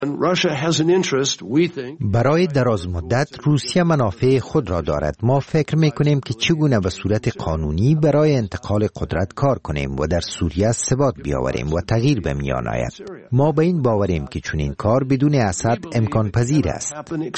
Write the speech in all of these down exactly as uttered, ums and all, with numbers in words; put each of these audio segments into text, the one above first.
برای دراز مدت روسیه منافع خود را دارد. ما فکر میکنیم که چگونه به صورت قانونی برای انتقال قدرت کار کنیم و در سوریه ثبات بیاوریم و تغییر به میان آید. ما به این باوریم که چنین کار بدون اسد امکان پذیر است.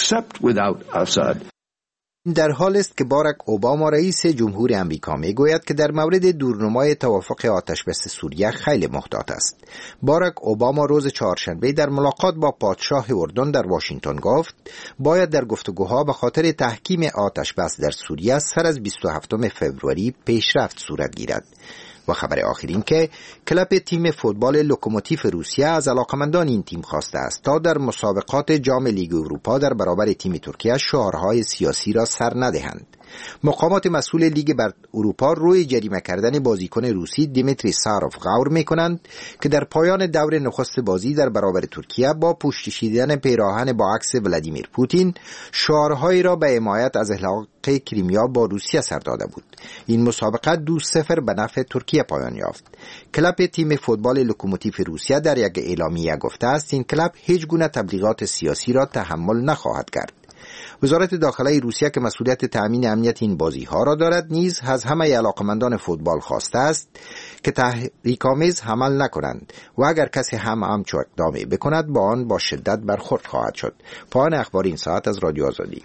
در حال است که باراک اوباما رئیس جمهور امریکا میگوید که در مورد دورنمای توافق آتشبس سوریه خیلی محتاط است. باراک اوباما روز چهارشنبه در ملاقات با پادشاه اردن در واشنگتن گفت باید در گفتگوها به خاطر تحکیم آتشبس در سوریه سر از بیست و هفتم فوریه پیشرفت صورت گیرد. و خبر آخر این که کلب تیم فوتبال لوکوموتیو روسیه از علاقمندان این تیم خواسته است تا در مسابقات جام لیگ اروپا در برابر تیم ترکیه شعارهای سیاسی را سر ندهند. مقامات مسئول لیگ بر اروپا روی جریمه کردن بازیکن روسی دیمیتری ساروف غور می‌کنند که در پایان دور نخست بازی در برابر ترکیه با پوشیدن پیراهن با عکس ولادیمیر پوتین شعارهایی را به حمایت از احلاق کریمیا با روسیه سر داده بود. این مسابقه دو صفر به نفع ترکیه پایان یافت. کلب تیم فوتبال لوکوموتیو روسیه در یک اعلامیه گفته است این کلب هیچ گونه تبلیغات سیاسی را تحمل نخواهد کرد. وزارت داخله روسیه که مسئولیت تأمین امنیت این بازی ها را دارد نیز از همه علاقمندان فوتبال خواسته است که تحریک‌آمیز حمل نکنند و اگر کسی هم همچو اقدامی بکند با آن با شدت برخورد خواهد شد. پایان اخبار این ساعت از رادیو آزادی.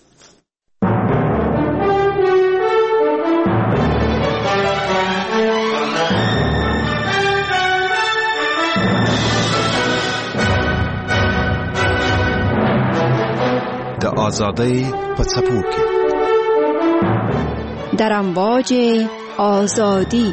د آزادۍ په څپو کې در امواج آزادی.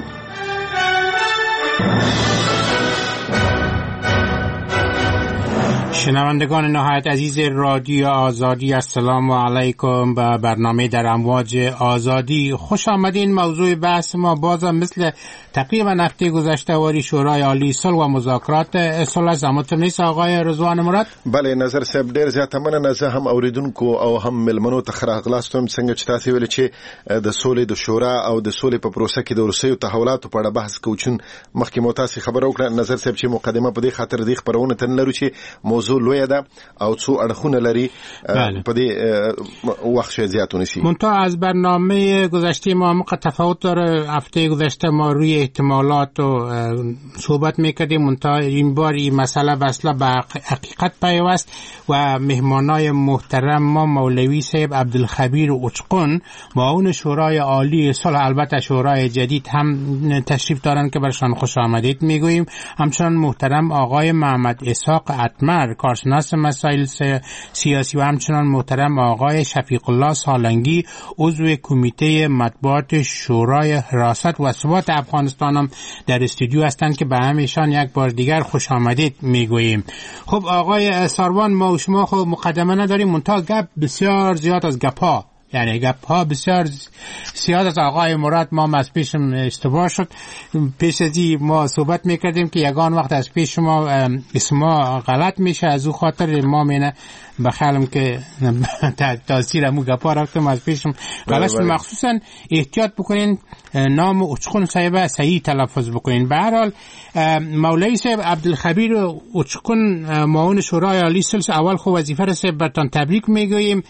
شنوندگان نهایت عزیز رادیو آزادی، السلام علیکم. به برنامه در امواج آزادی خوش آمدین. موضوع بحث ما بازم مثل تقریبا هفته گذشته واری شورای عالی صلح و مذاکرات صلح زمانتون نیست آقای رضوان مراد؟ بله نظر صاحب ډیر زیاته مننه. زه هم اوریدونکو او هم ملمنو ته خراغلاستم څنګه چې تاسو ویل چې د سولې د شورا او د سولې په پروسه کې د روسیې تحولاتو په اړه بحث کوو. چون مخکې مو تاسو خبر وکړه نظر صاحب چې مقدمه په دې خاطر د خبرونه تن لرو چې موضوع لوی ده او څو اړخونه لري په دې وخت زیاتونه شي. منتها از برنامه گذشته ما موقع تفاوت داره. هفته گذشته ما روی احتمالات و صحبت میکردیم، منتها این بار این مسئله وصله به حقیقت پیوست و مهمانای محترم ما مولوی صاحب عبدالخبیر اوچقون معاون شورای عالی صلح، البته شورای جدید، هم تشریف دارن که برشان خوش آمدید میگوییم. همچنان محترم آقای محمد اسحاق اتمر کارشناس مسائل سیاسی و همچنان محترم آقای شفیق الله سالنگی عضو کمیته مطبوعات شورای حراست و ثبات افغانستان هم در استودیو هستند که به همیشان یک بار دیگر خوش آمدید میگوییم. خب آقای ساروان، ما و شما خب مقدمه نداریم، منتها گپ بسیار زیاد از گپا، یعنی گپ ها بسیار زیاد از آقای مراد ما از پیشم اشتباه شد. پیش از این ما صحبت میکردیم که یگان وقت از پیش ما اسما غلط میشه، از او خاطر ما مینه بخیالم که تاثیر امو گپا رفتم از پیشم غلط شد. مخصوصا احتیاط بکنین نام اوچقون صاحب صحیح تلفظ بکنین. به هر حال مولوی صاحب عبدالخبیر اوچقون معاون شورای عالی صلح، اول خو وظیفه را صاحب برتان تبریک میگوییم.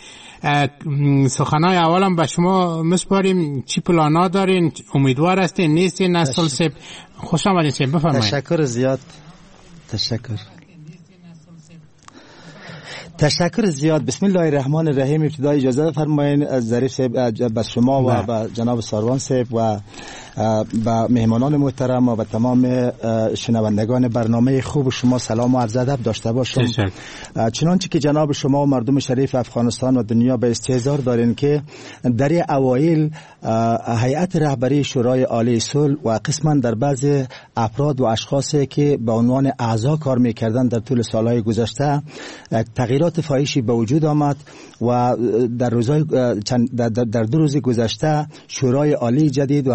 سخنای اولم به شما مسپاریم، چی پلانا دارین؟ امیدوار هستین نیستین؟ نسل صاحب خوش آمدین صاحب، بفرمایید. تشکر زیاد، تشکر تشکر زیاد. بسم الله الرحمن الرحیم. ابتدا اجازه بفرمایید ظریف صاحب به شما و به جناب ساروان صاحب و با مهمانان محترم و با تمام شنوندگان برنامه خوب شما سلام و عرض ادب داشته باشم. چنانچه که جناب شما و مردم شریف افغانستان و دنیا به استحضار دارین که در اوایل هیئت رهبری شورای عالی صلح و قسما در بعض افراد و اشخاصی که به عنوان اعضا کار میکردن در طول سالهای گذشته تغییرات فاحشی به وجود آمد و در روزهای در دو روز گذشته شورای عالی جدید و هیئت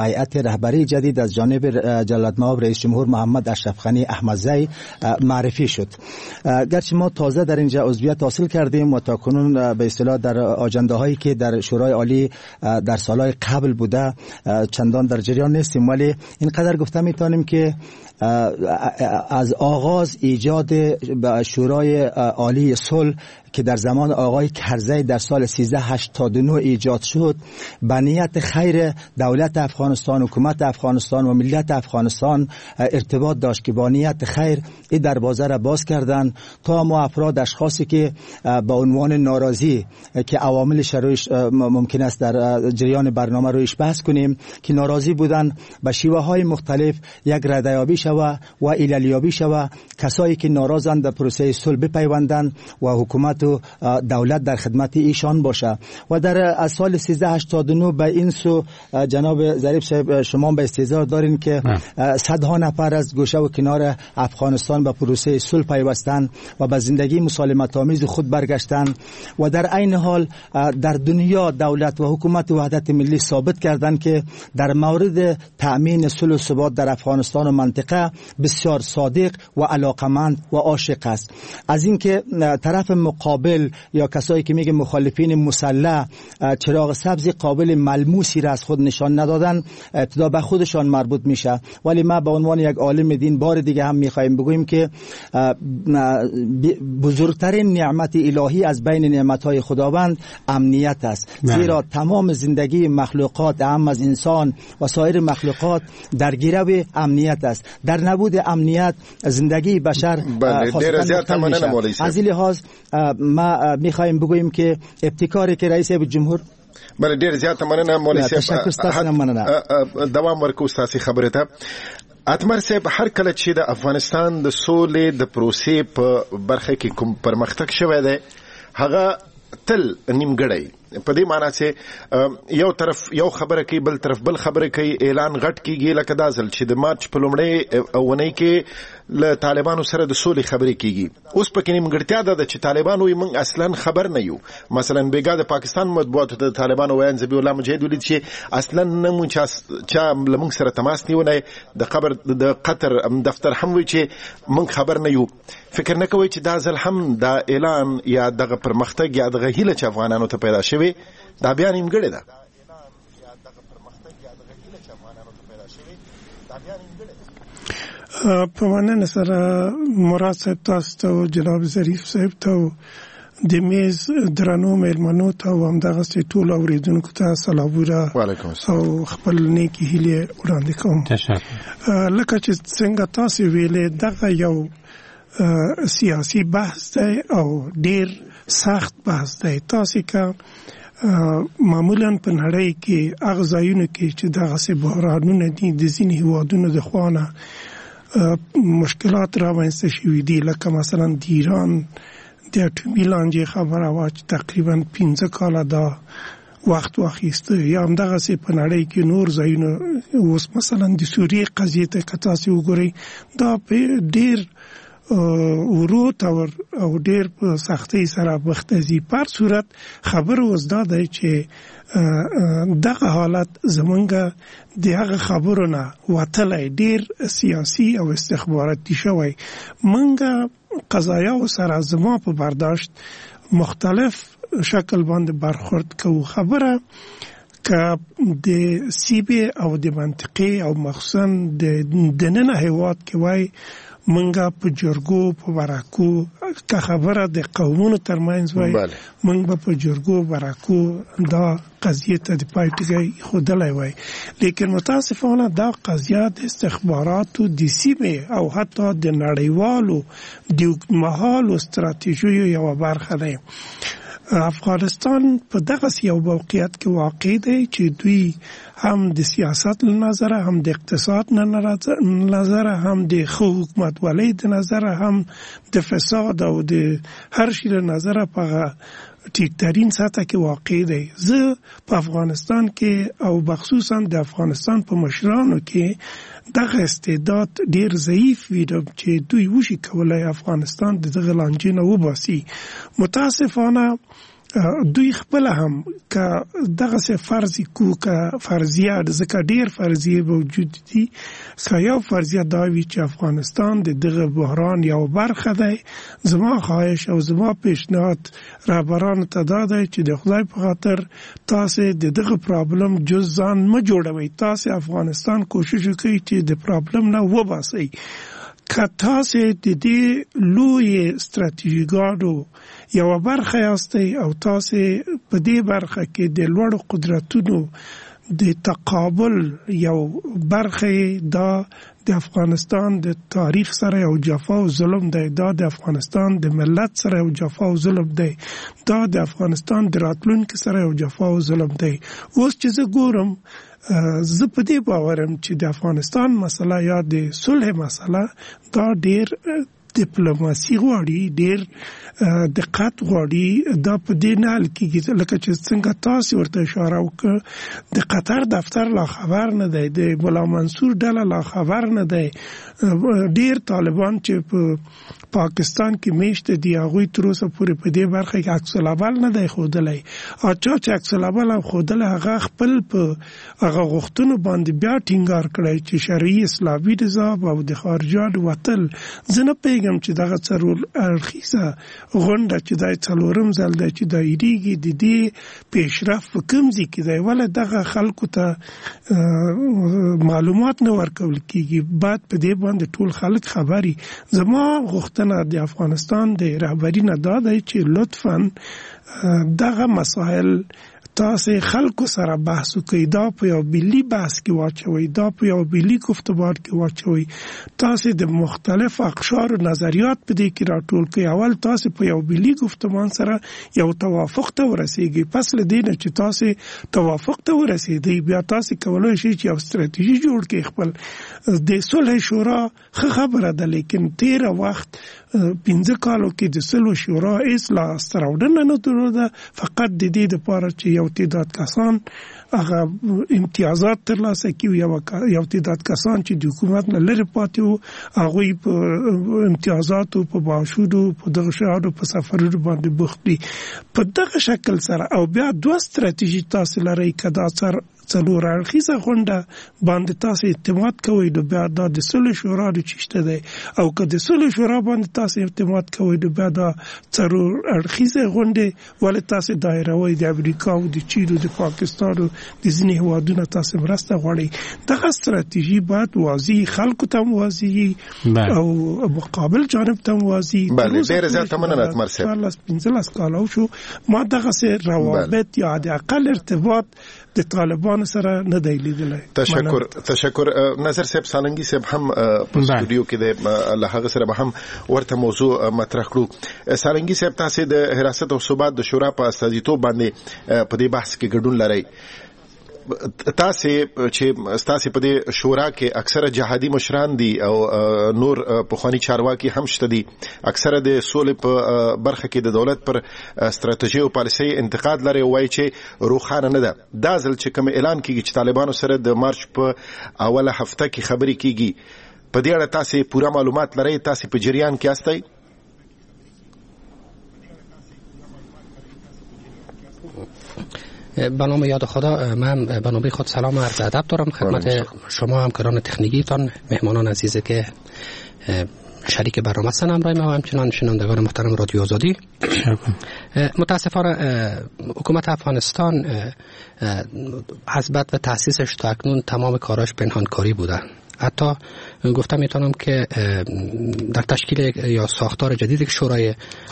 رهبری جدید از جانب جلالتمآب رئیس جمهور محمد اشرف غنی احمدزی معرفی شد. گرچه ما تازه در اینجا عضویت حاصل کردیم و تاکنون به اصطلاح در آجنده هایی که در شورای عالی در سالهای قبل بوده چندان در جریان نیستیم، ولی اینقدر گفته میتونیم که از آغاز ایجاد شورای عالی صلح که در زمان آقای کرزی در سال سیزده هشتاد و نه ایجاد شد، به نیت خیر دولت افغانستان، حکومت افغانستان و ملت افغانستان ارتباط داشت که با نیت خیر این دروازه را باز کردن تا ما افراد اشخاصی که با عنوان ناراضی که عواملش رویش ممکن است در جریان برنامه رویش بحث کنیم که ناراضی بودن به شیوه های مختلف یک ردیابی شوه و ایلالیابی شوه، کسایی که ناراضند در پروسه صلح بپیوندن و حکومت و دولت در خدمت ایشان باشه. و در از سال سیزده هشتاد و نه به این سو جناب ظریف صاحب شما به استحضار دارین که صدها نفر از گوشه و کنار افغانستان به پروسه صلح پیوستن و به زندگی مسالمت آمیز خود برگشتن و در عین حال در دنیا دولت و حکومت وحدت ملی ثابت کردن که در مورد تأمین صلح و ثبات در افغانستان و منطقه بسیار صادق و علاقمند و عاشق است. از اینکه طرف مقابل یا کسایی که میگه مخالفین مسلح چراغ سبز قابل ملموسی را از خود نشان ندادن، ابتدا به خودشان مربوط میشه. ولی ما به عنوان یک عالم دین بار دیگه هم میخوایم بگوییم که بزرگترین نعمت الهی از بین نعمتهای خداوند امنیت است، زیرا تمام زندگی مخلوقات اهم از انسان و سایر مخلوقات در گرو امنیت است. در نبود امنیت زندگی بشر خاصتاً مختل میشه. از این لحاظ ما میخوایم بگوییم که ابتکاری که رئیس جمهور بله ډیر زیات مننه مولوی صاحب دوام ورکو تاسو خبره ته اتمر صاحب هر کله چې د افغانستان د سولې د پروسې په برخه کې کوم پرمختګ شوی دی هغه تل نیمګړی په دې معنی چې یو طرف یو خبره کوي بل طرف بل خبره کوي اعلان غټ کیږي لکه دا ځل چې د مارچ په لومړۍ اونۍ کې له طالبانو سره د سولې خبرې کیږي. اوس پکې نیمګړتیا ده چې طالبان وایي موږ اصلا خبر نه یو. مثلا بیګا د پاکستان مطبوعاتو د طالبانو وایي ذبیح الله مجاهد ولید چې اصلا نه مونږ چا لمونږ سره تماس نیولای، د خبر د قطر دفتر هم وایي چې موږ خبر نه یو. فکر نه کوي چې دا ځل هم دا اعلان یا دغه پرمختګ یا دغه هیله چې افغانانو ته پیدا شوی دا بیا نیمګړی ده. په مننه سره مراد صاحب تاسو ته جناب ظریف صاحب ته د میز درنو مېلمنو ته او همدغسې ټولو اورېدونکو ته سلامونه او خپل نیکې هیلې وړاندې کوم. لکه چې څنګه تاسو ویلې دغه یو سیاسي بحث دی او ډېر سخت بحث دی. تاسو که معمولا په نړۍ کې هغه ځایونو کې چې دغسې بحرانونه دي د ځینې هېوادونو د خوا نه مشکلات رامنځته شوي دي، لکه مثلا د ایران د اټومي لانجې خبره وه چې تقریبا پنځه کاله دا وخت واخیسته، یا همدغسې په نړۍ کې نور ځایونه اوس مثلا د سوریې قضیې ته که تاسې وګورئ دا په ډېر ورو تور او ډېر په سختۍ سره مخ ته ځي. په هر صورت خبره اوس دا دی چې دغه حالت زمونږ د هغه خبرو نه وتلی ډېر سیاسي او استخباراتي شوی. مونږ قضایاو سره زما په برداشت مختلف شکل باندې برخورد کوو. خبره که د سیبې او د منطقې او مخصوصا د دننه هېواد کې وای منګه په جرګو په براکو که خبره د قومونو ترمنځ وای منګ په جرګو براکو دا قضیه ته د پای ټکی خودلای وای. لیکن متاسفانه دا قضیه د استخباراتو د سیمې او حتی د نړیوالو د اوږدمهالو ستراتیژیو یوه برخه ده. افغانستان په دغه یو موقعیت کې واقع دی چې دوی هم د سیاست له نظره، هم د اقتصاد له نظره، هم د ښه حکومتولۍ د نظره، هم د فساد او د هر شي له نظره په ټیټترین سطح کې واقع دی. زه په افغانستان کې او بخصوصا د افغانستان په مشرانو کې دغه استعداد ډیر ضعیف ویدم چې دوی وشي کولای افغانستان د دغه لانجې نه وباسي. متاسفانه دوی خپل هم که دغه څه فرض کو که فرضیه ځکه ډیر فرضیه موجود دي که یو فرضیه دا وي چې افغانستان د دغه بحران یو برخه دی. زما خواهش او زما پیشنهاد رهبرانو ته دا دی چې د خدای په خاطر تاسو د دغه پرابلم جز ځان مه جوړوئ. تاسو افغانستان کوشش وکړئ چې د پرابلم نه وباسئ. که تاسو د دې لوی ستراتیژیګانو یو برخه یاستئ او تاسو په دې برخه کې د لوړو قدرتونو د تقابل یو برخه دا د افغانستان د تاریخ سره یو جفا او ظلم دی، دا د افغانستان د ملت سره یو جفا او ظلم دی، دا د افغانستان د راتلونکي سره یو جفا او ظلم دی. اوس چې زه ګورم زه په دې باورم چې د افغانستان مسله یا د صلح مسله دا ډیر ډیپلوماسي غواړي، ډیر دقت غواړي. دا په دې نه حل کېږي لکه چې څنګه تاسو ورته اشاره وکړه د قطر دفتر لا خبر نه دی، د ملا منصور ډله لا خبر نه دی. ډیر طالبان چې په پاکستان کې میشته دي هغوی تر اوسه پورې په دې برخه کې عکس العمل نه دی ښودلی. او چا چې عکس العمل هم ښودلی هغه خپل په هغه غوښتنو باندې بیا ټینګار کړی چې شرعي اسلامي نظام او د خارجیانو وتل. زه نه پوهېږم چې دغه څلور اړخیزه غونډه چې دا څلورم ځل دی چې دایریږي د دې پیشرفت په کوم ځای کې دی، ولې دغه خلکو ته معلومات نه ورکول کېږي. باید په دې باندې ټول خلک خبري. زما غوښتنه د افغانستان د رهبري نه دا دی چې لطفاً دغه مسائل تاسو خلکو سره بحث وکړئ، دا په یو ملي بحث کې واچوئ، دا په یو ملي گفتمان کې واچوئ. تاسو د مختلف اقشار نظریات په دې کې راټول کړئ. اول تاسو په یو ملي گفتمان سره یو توافق ته ورسیږئ. پس له دې نه چې تاسو توافق ته ورسیدئ بیا تاسو کولای شئ چې یو ستراتیژي جوړ کړئ خپل. د صلح شورا ښه خبره ده، لیکن تیره وخت پنځه کالو کې د صلح شورا هیڅ لاسته راوړنه نه درلوده، فقط د دې دپاره چې یو تعداد کسان هغه امتیازات ترلاسه کړي، یو تعداد کسان چې د حکومت نه لرې پاتې وو هغوی په امتیازاتو په معاشونو په دغه شیانو په سفرونو باندې بوخت دي. په دغه شکل سره او بیا دوه ستراتیژي تاسو لرئ که دا سر څلور اړخیزه غونډه باندې تاسو اعتماد کوئ نو بیا دا د صلح شورا د چشته دی، او که د صلح شورا باندې تاسو اعتماد کوئ نو بیا دا څلور اړخیزه غونډه ولې تاسو دایروي د امریکا او د چین او د پاکستان او د ځینې هیوادونو تاسو مرسته غواړئ. دغه ستراتیژي باید واضح خلکو ته واضح او مقابل جانب ته واضح. بله ډېر زیات مننه اتمر صاحب. پنځلس کاله شو ما دغه سه روابط یا د اقل ارتباط د طالبان سره نه دی لیدلی. تشکر تشکر نظر صاحب. سالنګي صاحب هم په سټوډیو کې د له هغه سره به هم ورته موضوع مطرح کړو. سالنګي صاحب تاسو د حراست او ثبات د شورا په استازیتوب باندې په دې بحث کې ګډون لرئ. تاسو چې تاسو په دې شورا کې اکثره جهادي مشران دي او نور پخوانی چارواکي هم شته دي، اکثره د سولې په برخه کې د دولت پر ستراتیژي او پالیسي انتقاد لري، وایي چې روخانه نه ده. دا ځل چې کوم اعلان کیږي چې طالبانو سره د مارچ په اوله هفته کې خبرې کیږي، په دې اړه تاسو پوره معلومات لرئ؟ تاسو په جریان کې یاستئ؟ به نام یاد خدا، من به نام خود سلام و عرض ادب دارم خدمت شما همکاران تکنیکیتان، مهمانان عزیزی که شریک برنامه هستن همراه ما و همچنان شنوندگان محترم رادیو آزادی. متاسفانه حکومت افغانستان از بعد و تأسیسش تا اکنون تمام کاراش پنهانکاری بوده. حتی گفتم میتونم که در تشکیل یا ساختار جدیدی که شورای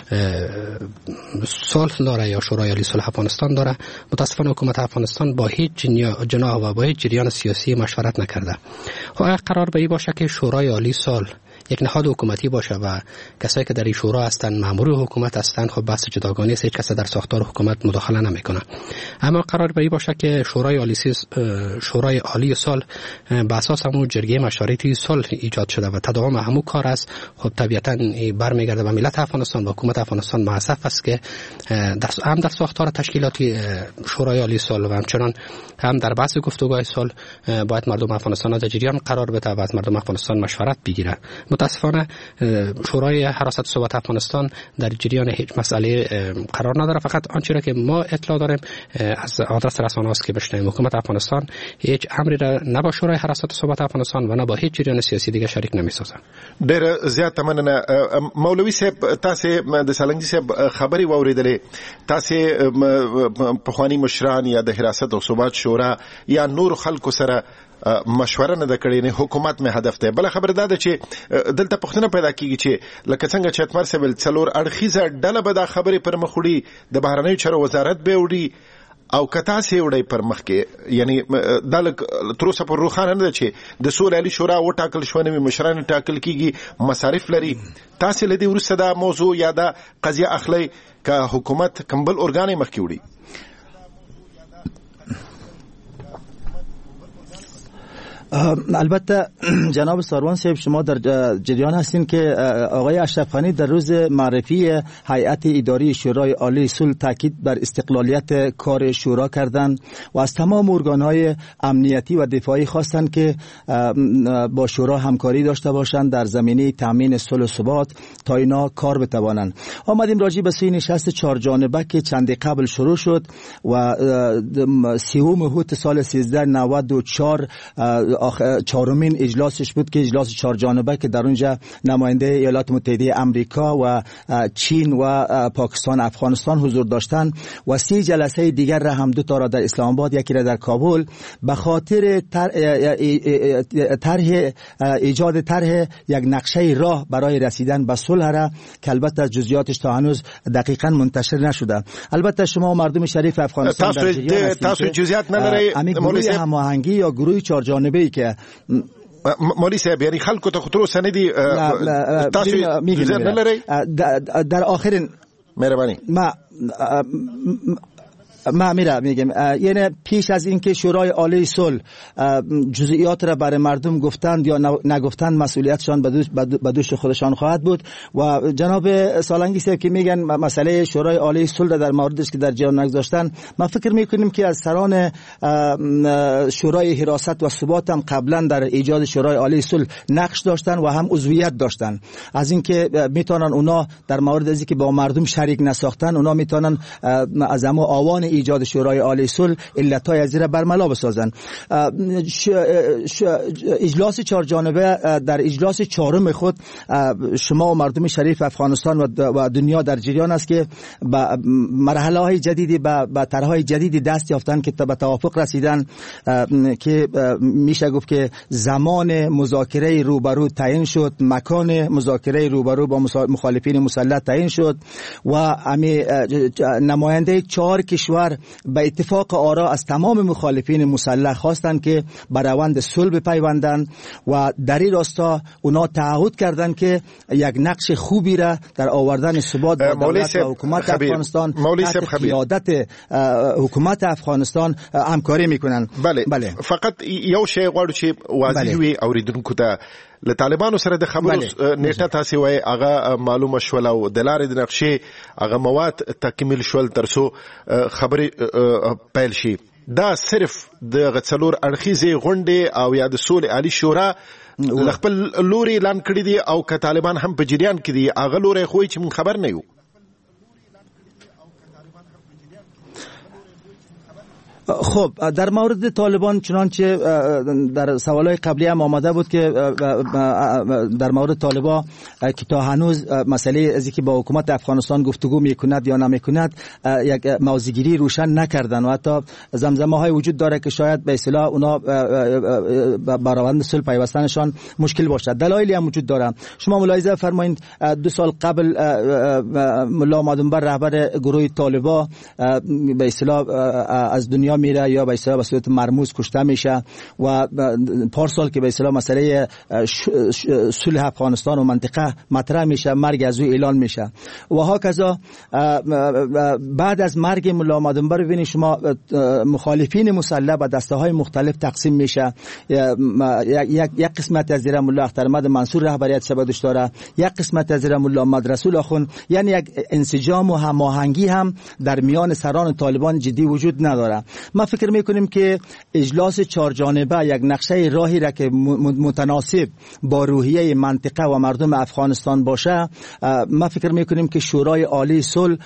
صلح داره یا شورای عالی صلح افغانستان داره، متاسفانه حکومت افغانستان با هیچ جناح و با هیچ جریان سیاسی مشورت نکرده. خب اگر قرار به این باشه که شورای عالی صلح یک نهاد حکومتی باشه و کسایی که در این شورا هستن مأمور حکومت هستن، خب بحث جداگانه است، هیچ کس در ساختار حکومت مداخله نمیکنه. اما قرار به این باشه که شورای عالی شورای عالی صلح بر اساس همون جرگه مشورتی صلح سال ایجاد شده و تداوم همون کار است. خب طبیعتا برمیگرده به ملت افغانستان و حکومت افغانستان مؤسف است که در هم در ساختار تشکیلاتی شورای عالی صلح و همچنان هم در بحث گفتگوهای صلح باید مردم افغانستان در جریان قرار بده و از مردم افغانستان مشورت بگیره. متاسفانه شورای حراست ثبات افغانستان در جریان هیچ مسئله قرار نداره. فقط آنچه را که ما اطلاع داریم از آدرس رسانه است که بشنویم حکومت افغانستان هیچ امری را نه با شورای حراست ثبات افغانستان و نه با هیچ جریان سیاسی دیگه شریک نمی‌سازن. ډېر زیات مننه. مولوي صاحب تاسو د سالنګي صاحب خبري واوریدلې، تاسو پخوانی مشران یا د حراست او ثبات شورا یا نور خلکو سره مشوره نه د کړې نه حکومت مې هدف ده. بل خبر ده چې دلته پښتنه پیدا کیږي چې لکه څنګه چې اتمر سیبل څلور اړخیزه ډله به دا خبرې پر مخوړي د بهرنیو چارو وزارت به وړي او کتا سي وړي پر مخ کې، یعنی د تر اوسه پر روخانه نه چې د سولې علی شورا و ټاکل شونه مشران ټاکل کیږي مصارف لري. تاسو لدی ورسره دا موضوع یا دا قضیه اخلي که حکومت کمبل اورګانې مخ کې وړي؟ البته جناب ساروان صاحب شما در جریان هستین که آقای اشرف غنی در روز معرفی هیئت اداری شورای عالی صلح تاکید بر استقلالیت کار شورا کردند و از تمام ارگان‌های امنیتی و دفاعی خواستند که با شورا همکاری داشته باشند در زمینه تامین صلح و ثبات تا اینا کار بتوانند. آمدیم راجع به سوی نشست چهار جانبه که چند قبل شروع شد و سوم هوت سال سیزده نود و چهار چهارمین اجلاسش بود که اجلاس چهار جانبه که در اونجا نماینده ایالات متحده آمریکا و چین و پاکستان افغانستان حضور داشتند و سی جلسه دیگر را هم دو تا را در اسلام آباد یکی را در کابل به خاطر طرح ایجاد طرح یک نقشه راه برای رسیدن به صلح را که البته جزئیاتش تا هنوز دقیقاً منتشر نشده. البته شما مردم شریف افغانستان در جریان هستید تاسو جزئیات نداری مولوی هماهنگی یا گروه چهار جانبه که مولوی صاحب یعنی خلکو ته خطر سندی تاسو جزئیات نداری در آخرین مهربانی ما ما میرم میگم یعنی پیش از اینکه شورای عالی صلح جزئیات را برای مردم گفتند یا نگفتند مسئولیتشان به دوش خودشان خواهد بود و جناب سالنگی صاحب که میگن مسئله شورای عالی صلح در موردش که در جریان نگذاشتن، ما فکر میکنیم که از سران شورای حراست و ثبات هم قبلا در ایجاد شورای عالی صلح نقش داشتن و هم عضویت داشتن. از اینکه میتونن اونا در مورد از اینکه با مردم شریک نساختن اونا میتونن از همه آوان ایجاد شورای عالی صلح علتهای از زیر برملا بسازن. اجلاس چهار جانبه در اجلاس چهارم خود شما و مردم شریف افغانستان و دنیا در جریان است که به مرحله های جدیدی به طرحهای جدیدی دست یافتن که به توافق رسیدن که میشه گفت که زمان مذاکره روبرو تعیین شد، مکان مذاکره روبرو با مخالفین مسلح تعیین شد و امی نماینده چهار کشور به اتفاق آرا از تمام مخالفین مسلح خواستند که به روند صلح بپیوندند و در این راستا اونا تعهد کردند که یک نقش خوبی را در آوردن ثبات با دولت و حکومت افغانستان تحت قیادت حکومت افغانستان همکاری میکنن. بله. بله فقط یو شی غواړو چې واضح وي اوریدونکو ته له طالبانو سره د خبرو نیټه تاسو وای هغه معلومه شول او د لارې د نقشې هغه مواد تکمیل شول ترڅو خبرې پیل شي. دا صرف د غڅلور اړخیزې غونډې او یا د سولې عالی شورا خپل لوري اعلان کړی دي او که طالبان هم په جریان کې دي هغه لوري خو چې من خبر نه یو. خب در مورد طالبان چنانچه در سوالای قبلی هم آمده بود که در مورد طالبان که تا هنوز مسئله از اینکه با حکومت افغانستان گفتگو میکند یا نمیکند یک موضوعگیری روشن نکردن و حتی زمزمه های وجود داره که شاید به اصطلاح اونا با روند صلح پیوستنشان مشکل باشد. دلایلی هم وجود داره. شما ملاحظه فرمایید دو سال قبل ملا مادنبر رهبر گروه طالبان به اصطلاح از دنیا دنیا میره یا به اصطلاح به صورت مرموز کشته میشه و پارسال که به اصطلاح مسئله صلح افغانستان و منطقه مطرح میشه مرگ از او اعلان میشه و هاکذا بعد از مرگ ملا مادنبر ببینید شما مخالفین مسلح به دسته های مختلف تقسیم میشه. یک یک قسمت از زیر ملا اختر محمد منصور رهبریت سبدش داره، یک قسمت از زیر ملا محمد رسول آخوند، یعنی یک انسجام و هماهنگی هم در میان سران طالبان جدی وجود نداره. ما فکر میکنیم که اجلاس چهار جانبه یک نقشه راهی را که متناسب با روحیه منطقه و مردم افغانستان باشه، ما فکر میکنیم که شورای عالی صلح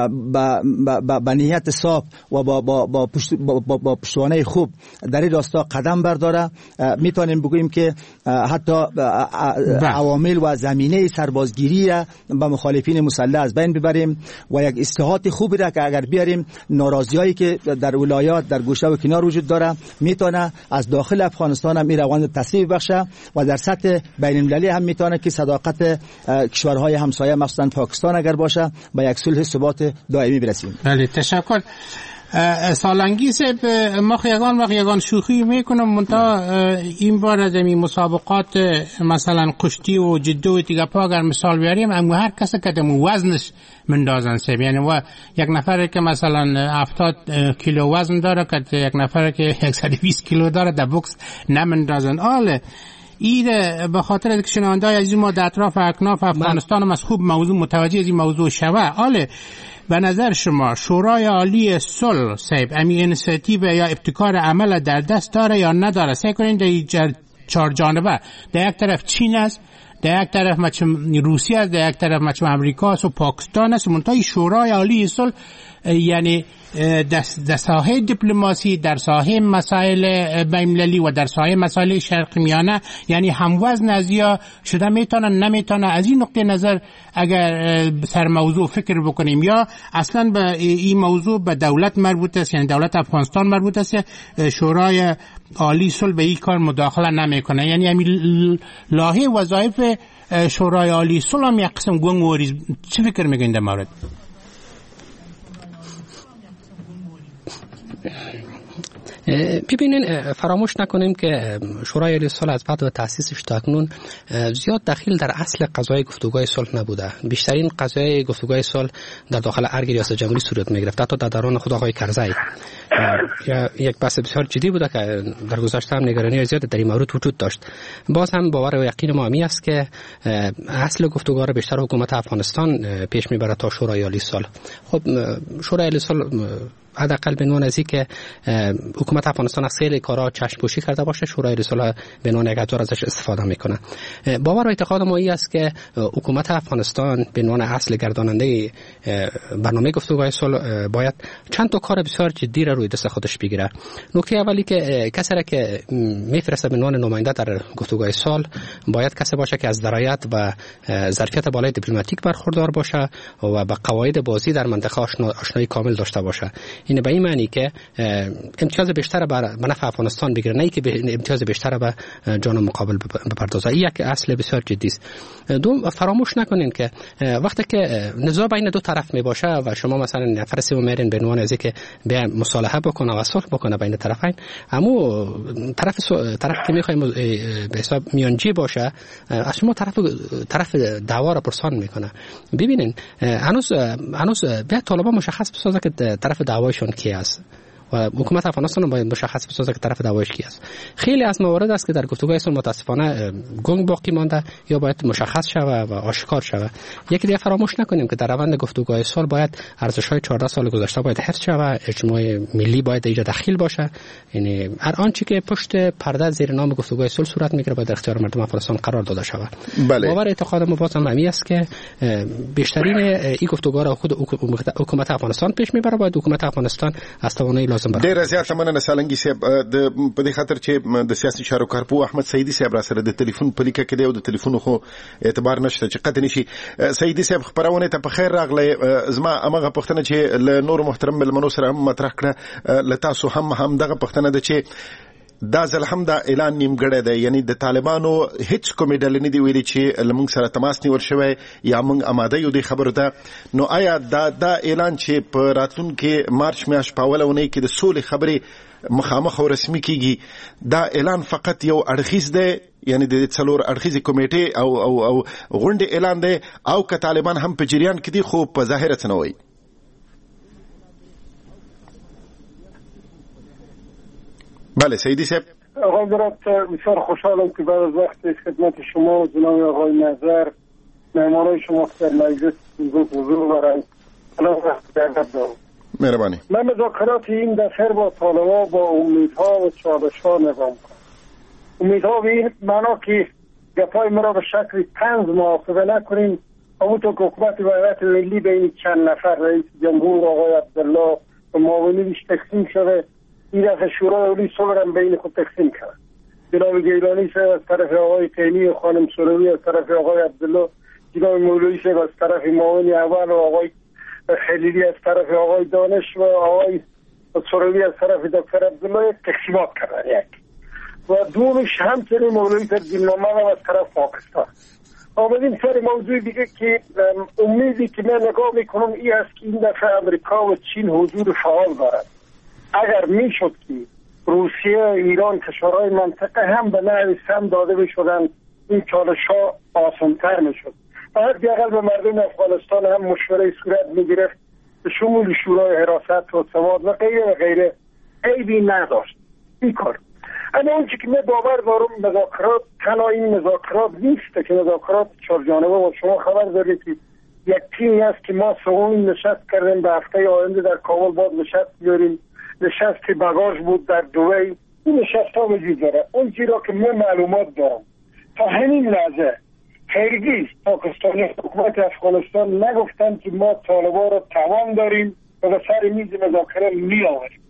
با نیت صاف و با با با, پشت با, با, با پشتوانه خوب در این راستا قدم برداره. میتونیم بگوییم که حتی عوامل و زمینه سربازگیری را با مخالفین مسلح از بین ببریم و یک اصلاحات خوبی را که اگر بیاریم ناراضیایی که در ولایات در گوشه و کنار وجود داره میتونه از داخل افغانستان هم این روند تصویب بخشه و در سطح بین المللی هم میتونه که صداقت کشورهای همسایه مخصوصا پاکستان اگر باشه با یک صلح ثبات دائمی برسیم. بله تشکر. سالنگیز ما یگان وقت یگان شوخی میکنم منتها این بار از این مسابقات مثلا کشتی و جدو و دیگه پا اگر مثال بیاریم اما هر کسی که دمو وزنش مندازن سب یعنی و یک نفر که مثلا هفتاد کیلو وزن داره که یک نفر که صد و بیست کیلو داره در بوکس نمندازن. آله ایره به خاطر اینکه شنونده‌های عزیز ما در اطراف اکناف افغانستان هم از خوب موضوع متوجه از این موضوع شوه. آله به نظر شما شورای عالی صلح صاحب امی اینیشیتیو یا ابتکار عمل در دست داره یا نداره؟ سعی کنین در چهار جانبه در یک طرف چین است، در یک طرف مچم روسیه است، در یک طرف مچم امریکا است و پاکستان است. منتها شورای عالی صلح یعنی در ساحه دیپلماسی، در ساحه مسائل بین‌المللی و در ساحه مسائل شرق میانه یعنی هموزن از یا شده میتونه نمیتونه. از این نقطه نظر اگر سر موضوع فکر بکنیم یا اصلا به این موضوع به دولت مربوط است یعنی دولت افغانستان مربوط است، شورای عالی صلح به این کار مداخله نمیکنه یعنی همین لایحه وظایف شورای عالی صلح هم یک قسم گنگ و ریز. چه فکر میگین در مورد؟ ببینین فراموش نکنیم که شورای عالی صلح از بعد و تأسیسش تا اکنون زیاد دخیل در اصل قضای گفتگوهای صلح نبوده. بیشترین قضای گفتگوهای صلح در داخل ارگ ریاست جمهوری صورت میگرفت، حتی در دوران خود آقای کرزی. یک بحث بسیار جدی بوده که در گذشته هم نگرانی زیاد در این مورد وجود داشت. باز هم باور و یقین ما همی است که اصل گفتگوها را بیشتر حکومت افغانستان پیش میبره تا شورای عالی صلح. خب شورای عالی صلح حداقل به عنوان ازی که حکومت افغانستان از خیلی کارا چشم‌پوشی کرده باشه، شورای عالی صلح به عنوان یک ابزار ازش استفاده میکنه. باور و اعتقاد ما این است که حکومت افغانستان به عنوان اصل گرداننده برنامه گفتگوهای صلح باید چند تا کار بسیار جدی را روی دست خودش بگیره. نکته اولی که کسی را که میفرسته به عنوان نماینده در گفتگوهای صلح باید کسی باشه که از درایت و ظرفیت بالای دیپلماتیک برخوردار باشه و با قواعد بازی در منطقه آشنایی کامل داشته باشه. این به این معنی که امتیاز بیشتر بر نفع افغانستان بگیره، نه که امتیاز بیشتر به جان مقابل بپردازه. این یک اصل بسیار جدی است. دو فراموش نکنین که وقتی که نزاع بین دو طرف می باشه و شما مثلا نفر سوم میرین به عنوان از اینکه بیا مصالحه بکنه و صلح بکنه بین طرفین، اما طرف سو... طرف که میخواد به حساب میانجی باشه از شما طرف طرف دعوا را پرسان میکنه. ببینین هنوز هنوز به طالبان مشخص بسازه که طرف دعوایشون کی است و حکومت افغانستان باید مشخص بسازه که طرف دعوایش کی است. خیلی از موارد است که در گفتگوهای صلح متاسفانه گنگ باقی مانده یا باید مشخص شود و آشکار شود. یکی دیگه فراموش نکنیم که در روند گفتگوهای صلح باید ارزش‌های چهارده سال گذشته باید حفظ شود، اجماع ملی باید اینجا دخیل باشه. یعنی هر آنچه که پشت پرده زیر نام گفتگوهای صلح صورت میگیره باید در اختیار مردم افغانستان قرار داده شود. بله. باور اعتقاد ما باز هم همین است که بیشترین این گفتگوها را خود حکومت افغانستان پیش میبره. باید حکومت افغانستان از توانایی ډیر زیات مننه سالنګي صاحب د په دې خاطر چې د سیاسي چارو کارپو احمد سعیدي صاحب را سره د ټلیفون په لیکه کې دی او د ټلیفون خو اعتبار نشته چې قطع نشي. سعیدي صاحب خبرونه ته په خیر راغلی. زما امغه پښتنه چې له نور محترم ملمنو سره هم مطرح کړه، له تاسو هم هم دغه پښتنه ده چې دا ځل هم دا اعلان نیمګړی دی، یعنی د طالبانو هیڅ کومې ډلې نه دي ویلي چې له موږ سره تماس نیول شوی یا موږ آماده یو دې خبرو ته. نو آیا دا دا اعلان چې په راتلونکي مارچ میاشت په اوله اونۍ کې د سولې خبرې مخامخ او رسمي کیږي، دا اعلان فقط یو اړخیز دی، یعنی د څلور اړخیزې کمیټې او او او غونډې اعلان دی، او که طالبان هم په جریان کې دي خو په ظاهره څه نه وایي؟ بله سیدی صاحب. آقای برات بسیار خوشحالم که بعد از وقتی خدمت شما جناب آقای نظر مهمانای شما در مجلس حضور دارند. مهربانی. من مذاکرات این دفعه با طالبان با امیدها و چالش‌ها نگاه می‌کنم. امیدها به این معنا که گپای ما به شکل طنز محاسبه نکنیم. همونطور که حکومت وحدت ملی بین چند نفر رئیس جمهور آقای عبدالله و معاونینش تقسیم شده، این دفعه شورای عالی صلح هم بین خود تقسیم کرد. جناب گیلانی صاحب از طرف آقای قینی و خانم سروی از طرف آقای عبدالله، جناب مولوی صاحب از طرف معاون اول و آقای خلیلی از طرف آقای دانش و آقای سروی از طرف دکتر عبدالله تقسیمات کردن یک. و دومش همچنین مولوی صاحب دینامه از طرف پاکستان. آمدیم سر موضوع دیگه که امیدی که من نگاه میکنم این است که این دفعه امریکا و چین حضور فعال دارد. اگر میشد که روسیه، ایران، کشورهای منطقه هم به نحوی سهم داده بشدن، این چالش ها آسان‌تر میشد. و حداقل به مردم افغانستان هم مشوره صورت میگرفت به شمول شورای حراست و ثبات و غیره و غیره عیبی نداشت این کار. اما اون که من باور دارم مذاکرات تنها این مذاکرات نیست که مذاکرات چهار جانبه و شما خبر دارید که یک تیمی است که ما سومین نشست کردیم، به هفته آینده در کابل باید نشست بیاریم. نشست بگاج بود در دوی. این نشست ها وجود داره. اون چیزی که من معلومات دارم تا همین لحظه هرگز پاکستانی حکومت افغانستان نگفتن که ما طالبان را توان داریم و به سر میز مذاکره می آوریم.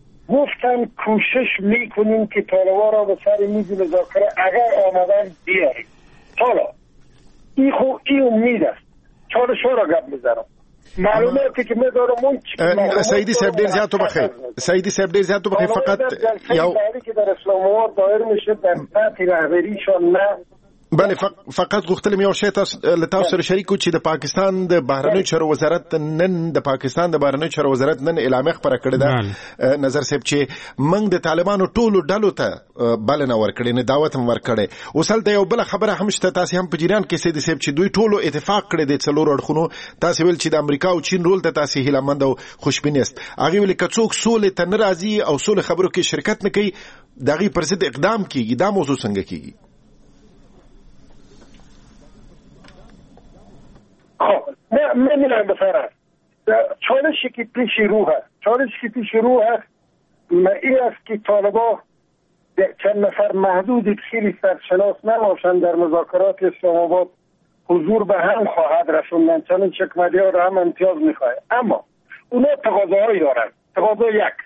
گفتن کوشش میکنیم که طالبان را به سر میز مذاکره اگر آمدن بیاریم. حالا این خو این امید است. چالش ها را گپ میزنم. معلوماتی که می‌دارم اون سیدی صاحب ډیر زیاتو بخیر سیدی صاحب ډیر زیاتو بخیر فقط یو که در اسلام آباد دایر میشه در سطح رهبریشان نه. بله فقط غوښتلم یو شی تاسو له تاسو سره شریکو چې د پاکستان د بهرنیو چارو وزارت نن د پاکستان د بهرنیو چارو وزارت نن اعلامیه خبره کړې ده نظر صاحب چې موږ د طالبانو ټولو ډلو ته بلنه ورکړې نه دعوت هم ورکړې. اوس هلته یو بل خبره هم شته، تاسو هم په جریان کې سید صاحب چې دوی ټولو اتفاق کړی دی څلور اړخونو. تاسو ویل چې د امریکا او چین رول ته تاسو هیلهمند او خوشبین یاست. هغه ویل که څوک سولې ته ناراضي او سولې خبرو کې شرکت نه کوي دغه پر ضد اقدام کیږي. دا موضوع څنګه کیږي؟ نه نمیدونم بسرم چالشی که پیش رو هست چالشی که پیش رو هست این است که طالبان چند نفر محدودی خیلی سرشناس نباشند در مذاکرات اسلام آباد حضور به هم خواهد رسوندن، چون چکمدی ها را هم امتیاز میخواهد. اما اونا تقاضاهایی دارند. تقاضا یک،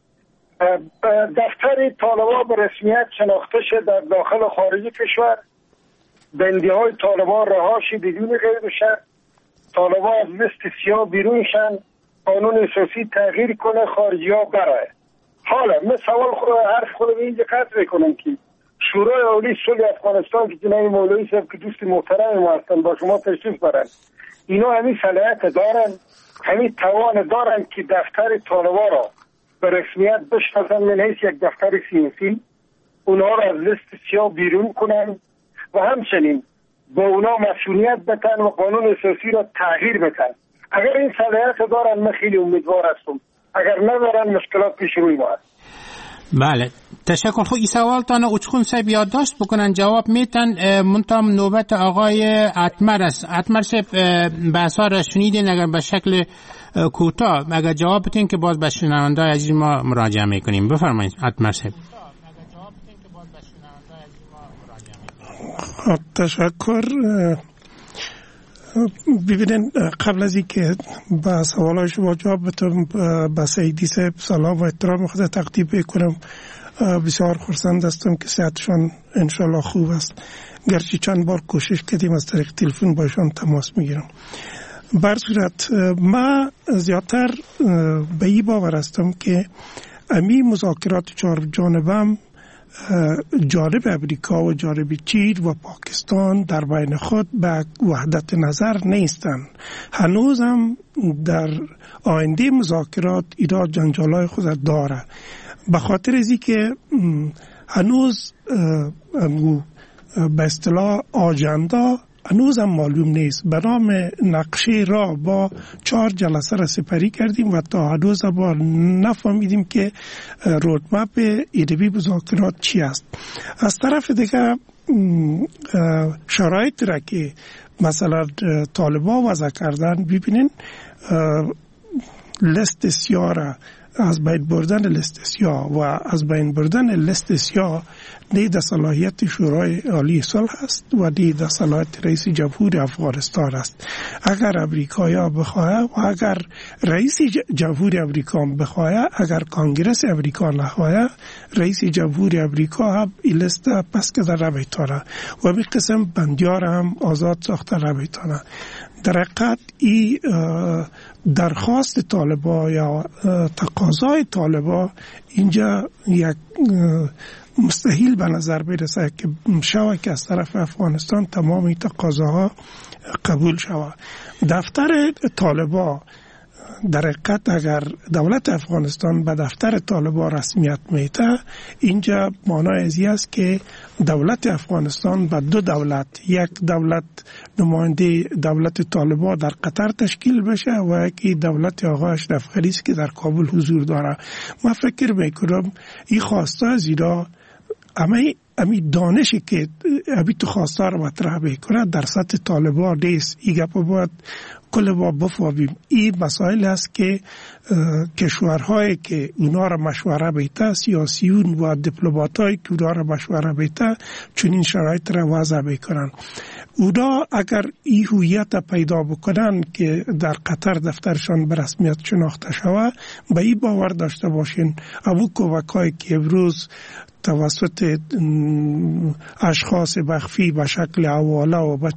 دفتر طالبان به رسمیت شناخته شد در داخل و خارج کشور، بندی های طالبان رهاشی بدون قید و شرط، طالبان از لیست سیاه بیرون شن، قانون اساسی تغییر کنه، خارجی ها برای. حالا من سوال خود حرف خود به اینجا قطع بکنم که شورای عالی صلح افغانستان که جناب مولوی صاحب که دوست محترم ما هستن با شما تشریف برن، اینا همین صلاحیت دارن، همین توان دارن که دفتر طالبان را به رسمیت بشناسن من حیث یک دفتر سیاسی، اونها را از لیست سیاه بیرون کنن و همچنین با اونا مسئولیت بتن و قانون اساسی را تغییر بتن. اگر این صلاحیت دارن من خیلی امیدوار هستم، اگر ندارن مشکلات پیش روی ما هست. بله تشکر. خب این سوال تانه اوچخون صاحب یادداشت بکنن جواب میتن. منتام نوبت آقای اتمر است. اتمر صاحب بحثا را شنیدین، اگر به شکل کوتاه اگر جواب بتین که باز به شنونده‌های عزیز ما مراجعه میکنیم. بفرمایید اتمر صاحب. تشکر. ببینین قبل از اینکه به سوالای شما جواب بدم به سیدی صاحب سلام و احترام خود تقدیم بکنم. بسیار خرسند هستم که صحتشان انشالله خوب است، گرچه چند بار کوشش کردیم از طریق تلفن باشان تماس میگیرم. بر صورت ما زیادتر به این باور هستم که امی مذاکرات چهار جانبه هم جانب امریکا و جانب چین و پاکستان در بین خود به وحدت نظر نیستند. هنوز هم در آینده مذاکرات اینا جنجالای خود داره، به خاطر ازی که هنوز به اصطلاح آجندا هنوز هم معلوم نیست. به نام نقشه را با چهار جلسه را سپری کردیم و تا هنوز با نفهمیدیم که رودمپ ایدبی مذاکرات چی است. از طرف دیگه شرایط را که مثلا طالبا وضع کردن، ببینین لست سیاه را از بین بردن لست سیاه و از بین بردن لست سیاه دید صلاحیت شورای عالی صلح است و دید صلاحیت رئیس جمهور افغانستان است. اگر امریکایا بخواه و اگر رئیس جمهور امریکا بخواه، اگر کانگرس امریکا نخواه، رئیس جمهور امریکا هم این لست پس کده نمیتونه و می قسم بندیار هم آزاد ساخته نمیتونه. در حقیقت این درخواست طالبا یا تقاضای طالبا اینجا یک مستحیل به نظر برسه که شوه که از طرف افغانستان تمام این تقاضاها قبول شوه. دفتر طالبا در حقیقت اگر دولت افغانستان به دفتر طالبا رسمیت میده، اینجا معنای ازی است که دولت افغانستان به دو دولت، یک دولت نماینده دولت طالبا در قطر تشکیل بشه و یکی دولت آقا اشرف غنی است که در کابل حضور داره. من فکر میکنم این خواسته از ایران امی امی دانشی که امی تو خواسته رو مطرح میکنه در سطح طالبان نیست. این گپ باید کل ما بفهمیم. این مسائل است که کشورهایی که اونا را مشوره بیته، سیاسیون و دیپلماتایی که اونا را مشوره بیته، چون این شرایط را وضع میکنن. اونا اگر این هویت پیدا بکنن که در قطر دفترشان به رسمیت شناخته شوه، به این باور داشته باشین ابو کمکایی که امروز توسط اشخاص مخفی به شکل حواله و به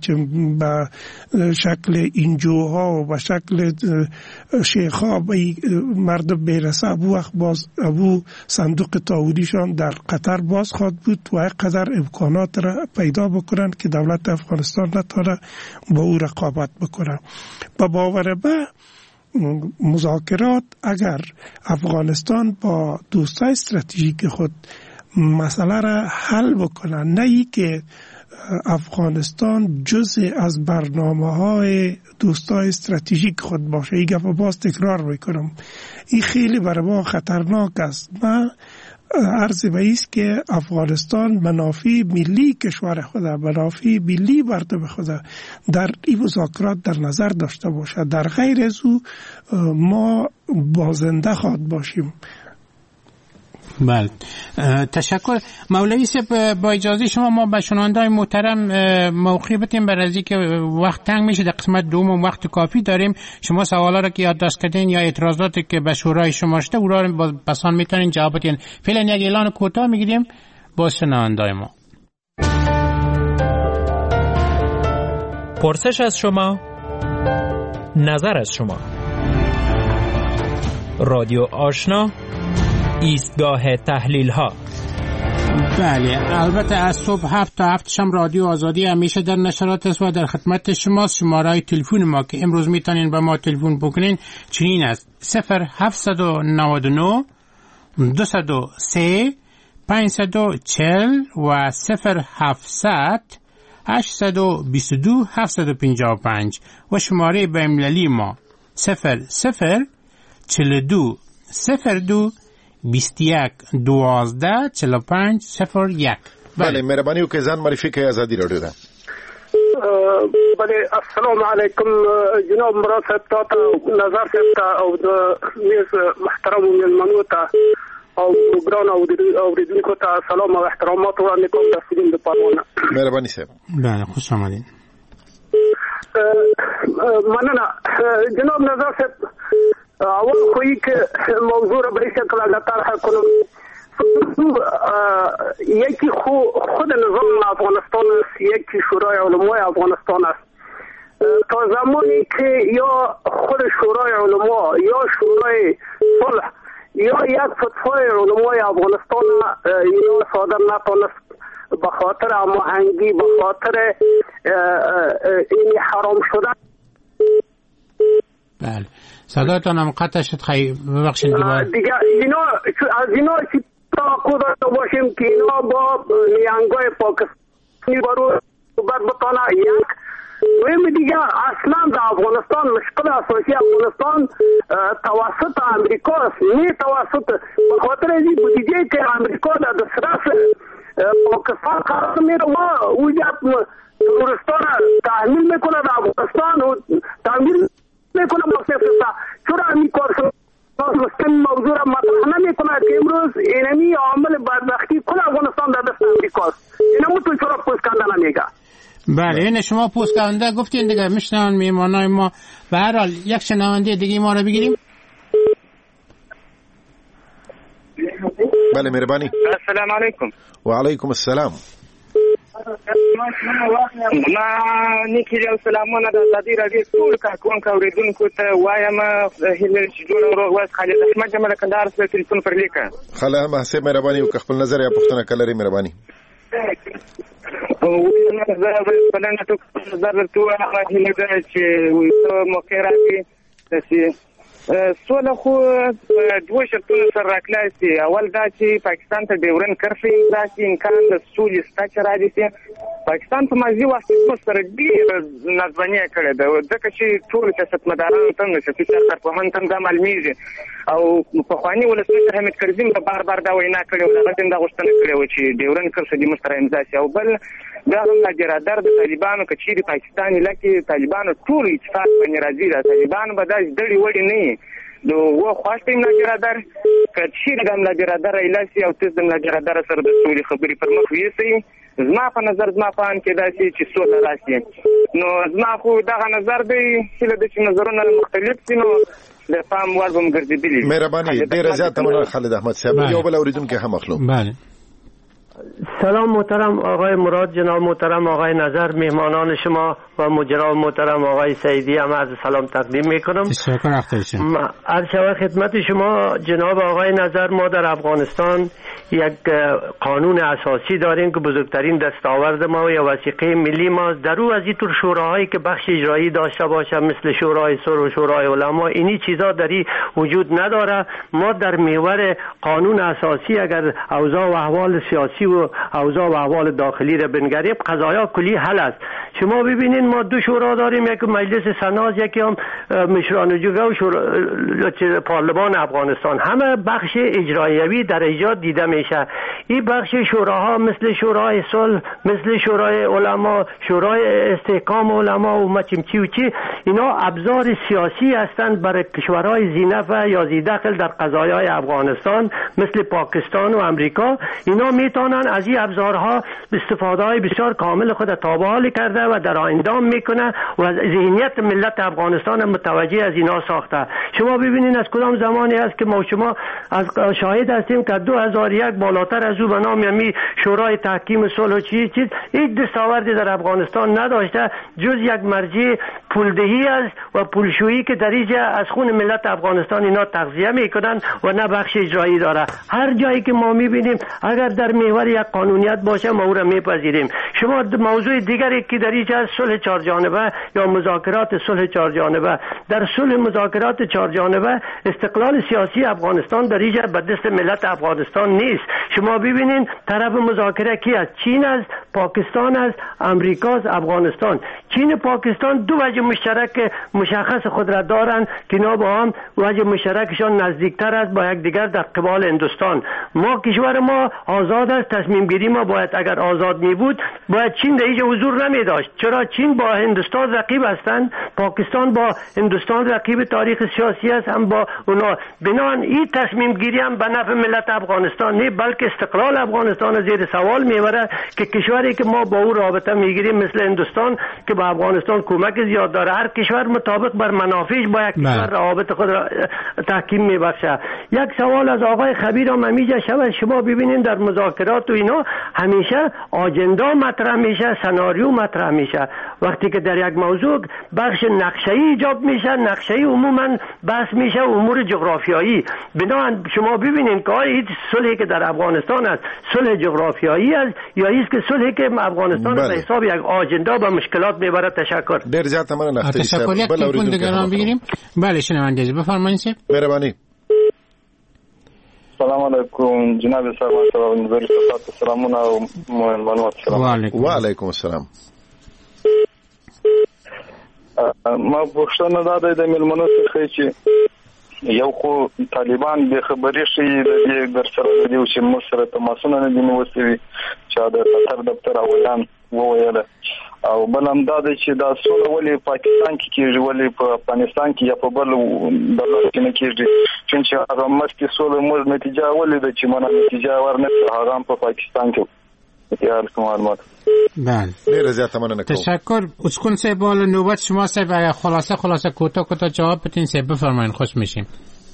شکل اینجوها و به شکل شیخا به مردم برسه، ابو وقت باز ابو صندوق تاوریشان در قطر باز خواد بود و قدر امکانات را پیدا بکنن که دولت افغانستان نتونه با او رقابت بکنه. با باور به مذاکرات اگر افغانستان با دوستای استراتژیک خود مسئله را حل بکنن، نه ای که افغانستان جزء از برنامه‌های دوستای استراتژیک خود باشه. این گپ باز تکرار میکنم، این خیلی برای ما خطرناک است. من عرض به است که افغانستان منافع ملی کشور خود، منافع ملی مردم خود در این مذاکرات در نظر داشته باشه. در غیر از او ما بازنده خواد باشیم. بله، تشکر مولوی صاحب. با اجازه شما ما به شنونده‌های محترم موقع بدیم برای اینکه وقت تنگ میشه. در قسمت دوم وقت کافی داریم. شما سوالا را که یادداشت کردین یا اعتراضاتی که به شورای شما شده او را با بسان میتونین جواب بدین. فعلا یک اعلان کوتاه میگیریم با شنونده‌های ما. پرسش از شما، نظر از شما. رادیو آشنا، ایستگاه تحلیل ها. بله، البته از صبح هفت تا هفت شم رادیو آزادی همیشه در نشرات است و در خدمت شماست. شماره تلفن ما که امروز میتونین به ما تلفن بکنین چنین است: صفر هفتصد و نود و نه دویست و سه پانصد و چهل و صفر هفتصد هشتصد و بیست و دو هفتصد و پنجاه و پنج و شماره بین‌المللی ما صفر صفر چهل و دو صفر دو بیست و یک دوازده چهل و پنج صفر یک. بله، مهربانی و که زن معرفی که آزادی رادیو ده. بله، السلام علیکم جناب مراد صاحب، تا نظر صاحب او د میز محترم مېلمنو ته او ګران اوریدونکو ته سلام او احترامات وړاندې کوم د سیمې د پالونه. مهرباني صاحب. بله، خوش آمدین. مننه جناب نظر صاحب. اول خویی که موضوع را به این شکل اگر طرح کنم، یکی خود نظام افغانستان است، یکی شورای علمای افغانستان است. تا زمانی که یا خود شورای علما یا شورای صلح یا یک فتوای علمای افغانستان اینو صادر نتونست به خاطر هماهنگی به خاطر این حرام شدن. بله صداتون هم قطع شد. خیلی ببخشید دیگه اینا از اینا چی توقع داشته باشیم که اینا با نیانگای پاکستانی برو صحبت بتانه. یک مهم دیگه اصلا در افغانستان مشکل اساسی افغانستان توسط امریکا است، نه توسط به خاطر این بودجه که امریکا در دسترس پاکستان قرار میره و اونجا تروریستان تحمیل میکنه در افغانستان و تحمیل میکنه مخصوصا. چرا همین کار شد مسلم موضوع را مطرح نمیکنه که امروز اینمی عامل بدبختی کل افغانستان در دست امریکاست؟ اینمو تو چرا پوست کنده نمیگه؟ بله این شما پوست کنده گفتین دیگه میشنون میمانای ما. به هر حال یک شنونده دیگه ما رو بگیریم. بله مهربانی. السلام علیکم. و علیکم السلام. ما نیکی جو سلامونه د ازادي راډیو ټول کارکونکو اوریدونکو ته وایم هیله چې جوړ روغ واس خالد احمد جمال کندهار سره ټلیفون پر لیکه. خاله ما سه مهرباني او خپل نظر یا پښتنه کلري مهرباني. او زه بلنه ته نظر ته وایم هیله ده چې وي موقع راځي چې سوله خو دوه شرطونه سره راکلای شي. اول دا چې پاکستان ته ډیورن کرفي راشي امکان د سولې ستا چې راځي. پاکستان په ماضي وخت کې سره ډېر نظمنیه کړې ده ځکه چې ټول سیاستمداران ته نو چې سر په هن تم د معلومیږي او په خواني ولسمشر حمید کرزي په بار بار دا وینا کړې او هغه څنګه غوښتنه کړې و چې ډیورن کرفي د مستر امضا شي. او بل دا هم لاجرادر د طالبانو کچېری پاکستاني لکه طالبانو ټول اتفاق باندې راځي. دا طالبان به دا ډېری وړي نه دو و خواسته ام لاجرادر کچېری د لاجرادر ایلاسي او تاسو د لاجرادر سره د سولې خبرې پر مخ ویسي. زما په نظر زما په ان کې دا چې سوله راشي نو زما خو دا نظر دی چې د چې نظرونه مختلف دي نو د فهم وړ به مګرځېدلی. مهرباني ډېر زیات مننه خالد احمد صاحب. یو بل اوریدونکو هم اخلو. بله سلام محترم آقای مراد، جناب محترم آقای نظر، مهمانان شما و جناب محترم آقای سعیدی هم عرض سلام تقدیم میکنم. تشکر اخترشم. عرض شود خدمت شما جناب آقای نظر، ما در افغانستان یک قانون اساسی داریم که بزرگترین دستاورد ما و یا وثیقه ملی ما در او از این طور شوراهایی که بخش اجرایی داشته باشه مثل شورای سر و شورای علما اینی چیزا در این وجود نداره. ما در محور قانون اساسی اگر اوضاع و احوال سیاسی و اوضاع و احوال داخلی را بنگریم قضایا کلی حل است. شما ببینید ما دو شورا داریم، یک مجلس سناز یکی هم مشران جوگه و شورا پارلمان افغانستان. همه بخش اجرایوی در ایجاد دیده میشه. این بخش شوراها مثل شورای صلح، مثل شورای علما، شورای استحکام علما و مچمچی و چی اینا ابزار سیاسی هستند برای کشورهای ذی‌نفع یا ذی‌دخل در قضایای افغانستان مثل پاکستان و امریکا. اینا میتونن از این ابزارها استفاده های بسیار کامل خود تابع کرده و در آینده میکنه و از ذهنیت ملت افغانستان متوجه از اینا ساخته. شما ببینید از کدام زمانی است که ما شما از شاهد هستیم که دو هزار و یک بالاتر از او به نام یمی شورای تحکیم صلح و چیز چیز هیچ دستاوردی در افغانستان نداشته جز یک مرجع پولدهی است و پولشویی که در اینجا از خون ملت افغانستان اینا تغذیه میکنن و نه بخش اجرایی داره. هر جایی که ما میبینیم اگر در محور یک قانونیت باشه ما او را میپذیریم. شما موضوع دیگری که در اینجا صلح چهار جانبه یا مذاکرات صلح چهار جانبه، در صلح مذاکرات چهار جانبه استقلال سیاسی افغانستان در اینجا به دست ملت افغانستان نیست. شما ببینید طرف مذاکره کی است؟ چین است، پاکستان است، امریکا است، افغانستان. چین و پاکستان دو وجه مشترک مشخص خود را دارند که اینا با هم وجه مشترکشان نزدیکتر است با یکدیگر در قبال هندوستان. ما کشور ما آزاد است، تصمیم گیری ما باید اگر آزاد می بود باید چین در اینجا حضور نمی داشت. چرا چین با هندوستان رقیب هستند، پاکستان با هندوستان رقیب تاریخ سیاسی است، هم با اونا. بنان این تصمیم گیری هم به نفع ملت افغانستان نه بلکه استقلال افغانستان زیر سوال میبره که کشوری که ما با او رابطه میگیریم مثل هندوستان که با افغانستان کمک زیاد داره. هر کشور مطابق بر منافعش با یک کشور روابط خود را تحکیم میبخشه. یک سوال از آقای خبیر هم همیشه شود شما ببینید در مذاکرات و اینا همیشه آجندا مطرح میشه، سناریو مطرح میشه. وقتی که در یک موضوع بخش نقشه‌ای ایجاب میشه، نقشه‌ای عموما بحث میشه امور جغرافیایی. بنابراین شما ببینید که آیا هیچ صلحی که در افغانستان است صلح جغرافیایی است یا است که صلحی که افغانستان به حساب یک آجندا به مشکلات میبره. تشکر. ډیر زیات مننه. تشکر. یک تلفن دیگه بگیریم. بله شنونده بفرمایید سید. مهربانی. سلام علیکم جناب سرور صاحب نظر صفات سلامونه او معلومات سلام. و علیکم السلام. ما پوښتنه دا ده د ملمنو څخه چې یو خو طالبان به خبرې شي د دې در سره د دې چې موږ سره تماسونه نه دي نوستوي چې د قطر دفتر اولان وویل او بل هم دا ده چې دا سوله ولې پاکستان کې کېږي ولې په افغانستان کې یا په بل دولت کې نه کېږي چې هغه مستي سوله موږ نتیجه ولې ده چې مونږ نتیجه ورنکړه هغه په پاکستان کې اتحاد معلومات. بله ډیر زیات مننه. تشکر. اسکون صاحب حالا نوبت شما صاحب اگر خلاصه خلاصه کوتاه کوتاه جواب بدین صاحب بفرمایید خوش میشیم.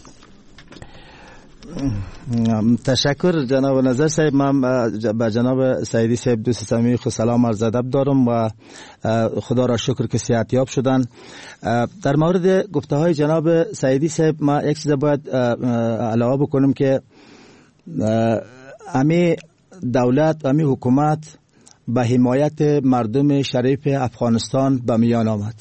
تشکر جناب نظر صاحب. من به جناب سعیدی صاحب دوست صمیمی خود سلام عرض ادب دارم و خدا را شکر که صحتیاب شدن. در مورد گفته های جناب سعیدی صاحب ما یک چیز باید علاوه بکنم که امی دولت و امی حکومت به حمایت مردم شریف افغانستان به میان آمد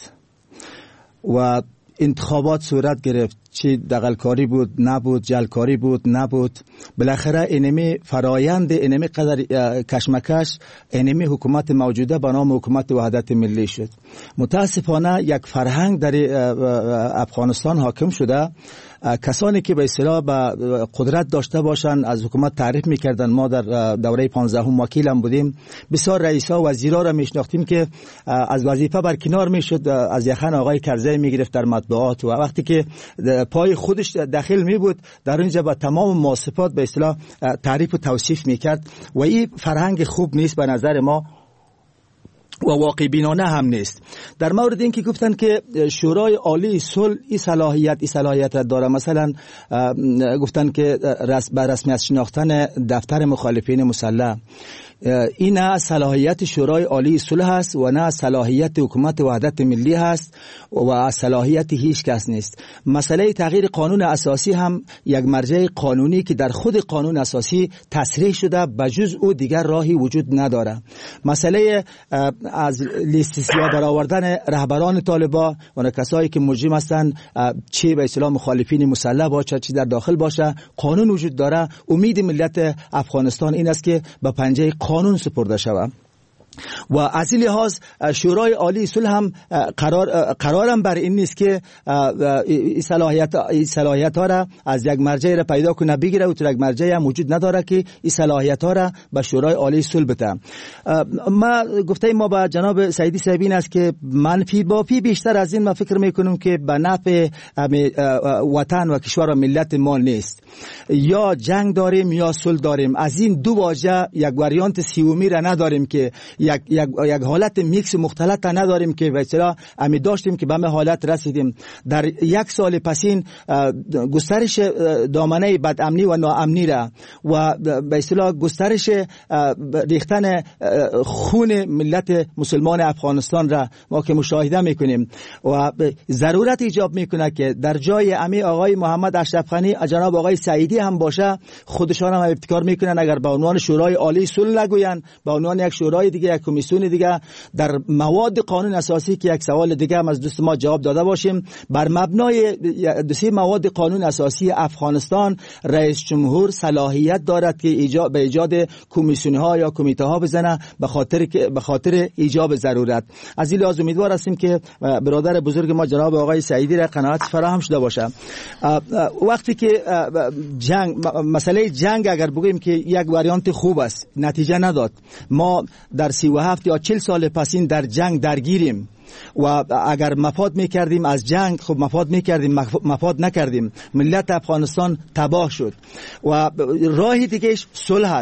و انتخابات صورت گرفت. چی دغلکاری بود نبود، جلکاری بود نبود، بالاخره اینمی فرایند اینمی قدر کشمکش اینمی حکومت موجوده به نام حکومت وحدت ملی شد. متاسفانه یک فرهنگ در افغانستان حاکم شده. کسانی که به اصطلاح به قدرت داشته باشند از حکومت تعریف میکردن. ما در دوره پانزدهم وکیلم بودیم، بسیار رئیسا و وزیرا را میشناختیم که از وظیفه برکنار میشد، از یخن آقای کرزی میگرفت در مطبوعات و وقتی که پای خودش داخل می بود در اونجا با تمام مواصفات به اصطلاح تعریف و توصیف میکرد و این فرهنگ خوب نیست به نظر ما و واقع بینانه هم نیست. در مورد این که گفتن که شورای عالی صلح این صلاحیت این صلاحیت را داره، مثلا گفتن که بر رسمیت شناختن دفتر مخالفین مسلح، این نه صلاحیت شورای عالی صلح است و نه صلاحیت حکومت وحدت ملی است و صلاحیت هیچ کس نیست. مسئله تغییر قانون اساسی هم یک مرجع قانونی که در خود قانون اساسی تصریح شده بجز او دیگر راهی وجود نداره. مسئله از لیست سیاه در آوردن رهبران طالبان و کسایی که مجرم هستند چه به اصطلاح مخالفین مسلح باشه چه در داخل باشه قانون وجود داره. امید ملت افغانستان این است که به پنجه قانون سپرده شود و از این لحاظ شورای عالی صلح هم قرار قرارم بر این نیست که این صلاحیت این صلاحیت ها را از یک مرجع را پیدا کنه بگیره و تو یک مرجع هم وجود نداره که این صلاحیت ها را به شورای عالی صلح بده. ما گفته ما با جناب سعیدی صاحب این است که منفی با پی بیشتر از این ما فکر میکنم که به نفع وطن و کشور و ملت ما نیست. یا جنگ داریم یا صلح داریم. از این دو واژه یک واریانت سومی را نداریم که یک یک یک حالت میکس مختلط نداریم که به اصطلاح امی داشتیم که به همه حالت رسیدیم. در یک سال پسین گسترش دامنه بدامنی و ناامنی را و به اصطلاح گسترش ریختن خون ملت مسلمان افغانستان را ما که مشاهده میکنیم و ضرورت ایجاب میکنه که در جای امی آقای محمد اشرف غنی جناب آقای سعیدی هم باشه خودشان هم ابتکار میکنن اگر به عنوان شورای عالی صلح نگوین به عنوان یک شورای دیگه یک کمیسیون دیگه در مواد قانون اساسی که یک سوال دیگه هم از دوست ما جواب داده باشیم بر مبنای دو سه مواد قانون اساسی افغانستان رئیس جمهور صلاحیت دارد که ایجاد به ایجاد کمیسیون ها یا کمیته ها بزنه به خاطر به خاطر ایجاب ضرورت. از این لحاظ امیدوار هستیم که برادر بزرگ ما جناب آقای سعیدی را قناعت فراهم شده باشه. وقتی که جنگ مسئله جنگ اگر بگوییم که یک واریانت خوب است نتیجه نداد، ما در سی و هفت یا چل سال پسین در جنگ درگیریم و اگر مفاد میکردیم از جنگ خب مفاد میکردیم مفاد نکردیم ملت افغانستان تباه شد و راه دیگهش صلح است.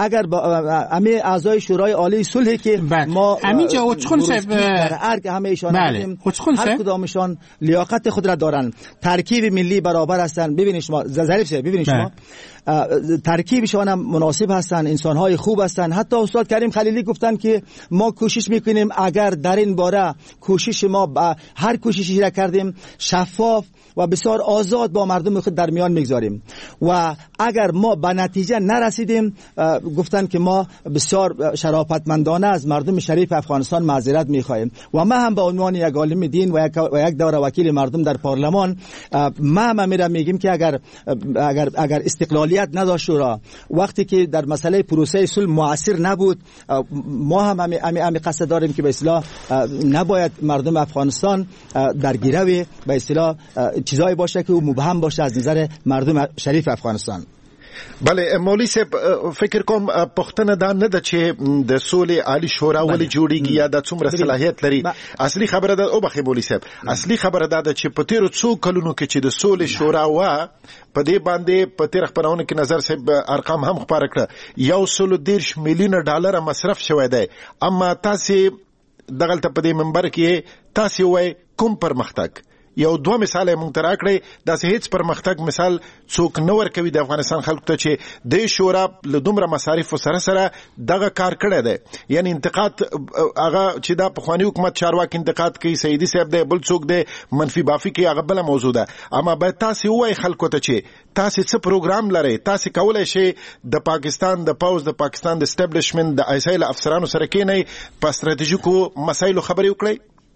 اگر با همه اعضای شورای عالی صلح که بله. ما همینجا اوچخون صاحب ارگ همه ایشان بله. هر کدامشان لیاقت خود را دارن، ترکیب ملی برابر هستن. ببینید شما ظریف صاحب، ببینید شما ترکیبشان هم مناسب هستن، انسان‌های خوب هستن. حتی استاد کریم خلیلی گفتن که ما کوشش میکنیم اگر در این باره کوشش ما هر کوششی را کردیم شفاف و بسیار آزاد با مردم خود در میان میگذاریم و اگر ما به نتیجه نرسیدیم گفتن که ما بسیار شرافتمندانه از مردم شریف افغانستان معذرت میخواهیم. و ما هم به عنوان یک عالم دین و یک و یک دوره وکیل مردم در پارلمان ما هم میرم میگیم که اگر اگر اگر استقلالیت نداشت شورا، وقتی که در مسئله پروسه صلح مؤثر نبود، ما هم همین همین قصد داریم که به اصطلاح نباید مردم افغانستان در گیرو به اصطلاح چیزایی باشه که مبهم باشه از نظر مردم شریف افغانستان. بله مولوی صاحب فکر کوم پښتنه دا نه ده چې د سولې عالی شورا ولې جوړیږي یا د څومره صلاحیت لري. اصلي خبره ده او بخې مولوی صاحب، اصلي خبره ده چې په تیرو څو کلونو کې چې د سولې شورا وا په دې باندې په تیر خبرونه کې نظر صاحب ارقام هم خبره کړه یو سل دیرش میلیون ډالر مصرف شوی دی. اما تاسو دغلته په دې منبر کې تاسو وای کوم پرمختګ یو دوه مثال مونږ تر اکړې داسې هیڅ پرمختګ مثال څوک نه ورکوي د افغانستان خلکو ته چې د شورا له دومره مصارف سره سره دغه کار کړی دی. یعنی انتقاد هغه چې دا پخوانی حکومت چارواکي انتقاد کوي سیدی صاحب دی بل څوک دی منفي بافي کوي هغه بل موضوع ده. اما باید تاسو وایي خلکو ته چې تاسو څه پروګرام لرئ، تاسو کولای شئ د پاکستان د پاوز د پاکستان د اسټابلیشمنت د ایسایل افسرانو سره کېنئ په ستراتیژیکو مسایلو خبرې وکړئ.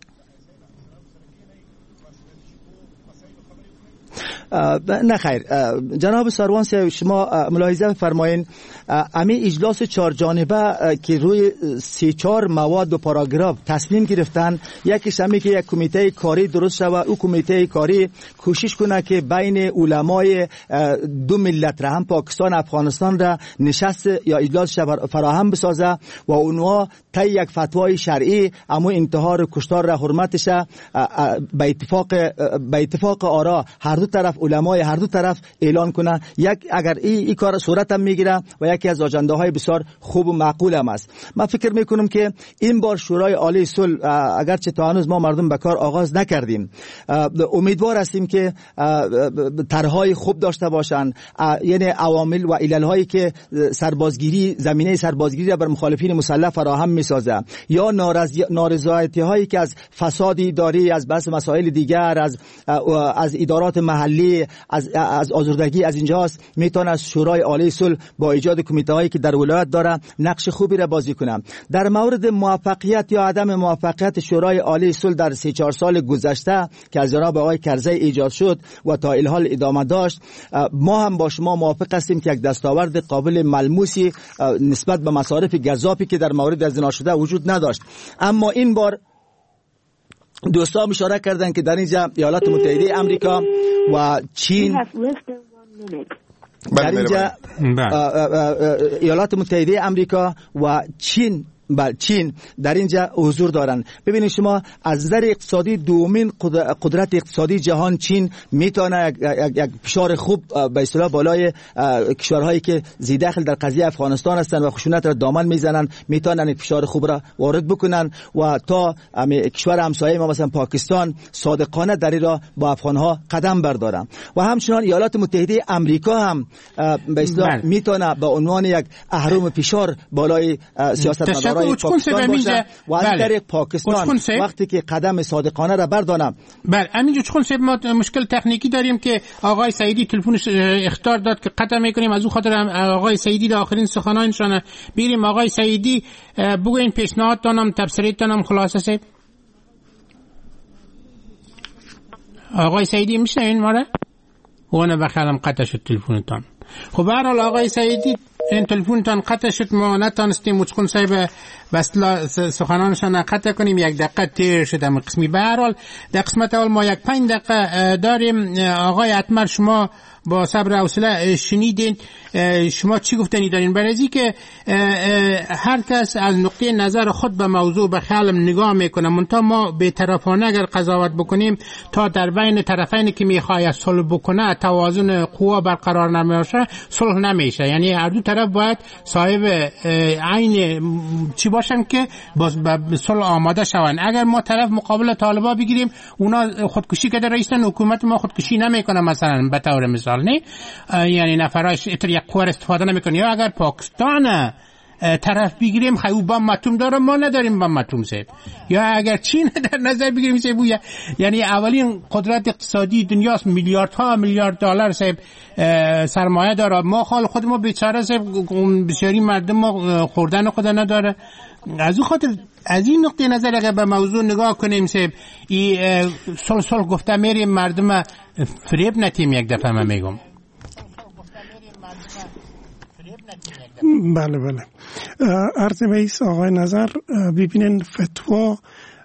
نه خیر جناب سروان صاحب، شما ملاحظه فرمایین امی اجلاس چهار جانبه که روی سی چهار مواد و پاراگراف تصمیم گرفتن، یکیش همی که یک کمیته کاری درست شود، او کمیته کاری کوشش کنه که بین علمای دو ملت را هم پاکستان افغانستان را نشست یا اجلاس فراهم بسازه و اونها طی یک فتوای شرعی اما انتحار کشتار را حرمتش به اتفاق به اتفاق آرا هر دو طرف علمای هر دو طرف اعلان کنه. یک اگر این ای کار صورت هم میگیره و یکی از آجنده های بسیار خوب و معقول هم است. من فکر میکنم که این بار شورای عالی صلح اگرچه تا هنوز ما مردم به کار آغاز نکردیم، امیدوار هستیم که طرحهای خوب داشته باشند، یعنی عوامل و علل هایی که سربازگیری زمینه سربازگیری را بر مخالفین مسلح فراهم میسازه یا نارضایتی هایی که از فساد اداری، از بحث مسائل دیگر، از از ادارات محلی، از از آزردگی از اینجاست، میتونه از شورای عالی صلح با ایجاد کمیته هایی که در ولایت داره نقش خوبی را بازی کنه. در مورد موفقیت یا عدم موفقیت شورای عالی صلح در سه چهار سال گذشته که از جناب آقای کرزی ایجاد شد و تا الحال ادامه داشت، ما هم با شما موافق هستیم که یک دستاورد قابل ملموسی نسبت به مصارف گزافی که در مورد از ناشده وجود نداشت. اما این بار دوستان اشاره کردن که در اینجا ایالات متحده آمریکا و چین در اینجا ایالات متحده آمریکا و چین بله چین در اینجا حضور دارن. ببینید شما از نظر اقتصادی دومین قدرت اقتصادی جهان چین میتونه یک, یک فشار خوب به اصطلاح بالای کشورهایی که زی داخل در قضیه افغانستان هستند و خشونت را دامن میزنن میتونن یک فشار خوب را وارد بکنن و تا کشور همسایه ما مثلا پاکستان صادقانه در این راه با افغانها قدم بردارن. و همچنان ایالات متحده آمریکا هم به اصطلاح میتونه به عنوان یک اهرم فشار بالای سیاست پاکستان باشه و از طریق پاکستان وقتی که قدم صادقانه را بردارم. بله همینجا چون سب ما مشکل تکنیکی داریم که آقای سعیدی تلفنش اخطار داد که قطع میکنیم، از اون خاطر آقای سعیدی در آخرین سخنانشان بیریم. آقای سعیدی بگوین پیشنهادتانم تبصره‌تانم خلاصه سب. آقای سعیدی میشه این ماره وانا بخیرم قطع شد تلفنتان. خب به هر حال آقای سعیدی این تلفنتان قطع شد، ما نتانستیم مچکون صاحب وصلا سخنانشان قطع کنیم. یک دقیقه تیر شده من قسمی. به هر حال در قسمت اول ما یک پنج دقیقه داریم. آقای اتمر شما با صبر و حوصله شنیدین شما چی گفتنی دارین؟ برای از که هر کس از نقطه نظر خود به موضوع به خیالم نگاه میکنه، منتها ما به طرفانه اگر قضاوت بکنیم تا در بین طرفین که میخواد صلح بکنه توازن قوا برقرار نمیشه، صلح نمیشه. یعنی هر دو طرف باید صاحب عین چی باشن که باز به صلح آماده شون. اگر ما طرف مقابل طالبا بگیریم اونا خودکشی کرده رئیسن، حکومت ما خودکشی نمیکنه مثلا به طور مثال، نه یعنی نفراش اتر یک قوار استفاده نمیکنه. یا اگر پاکستان طرف بگیریم خیلی بم متوم داره، ما نداریم بم متوم سید. یا اگر چین در نظر بگیریم سید، یعنی اولین قدرت اقتصادی دنیاست، میلیاردها میلیارد دلار سید سرمایه داره. ما حال خود ما بیچاره سید، بسیاری مردم ما خوردن خود نداره. از اون خاطر از این نقطه نظر اگر به موضوع نگاه کنیم سید، این سل سل گفته میریم مردم فریب نتیم. یک دفعه من میگم بله بله عرض میس آقای نظر، ببینین فتوا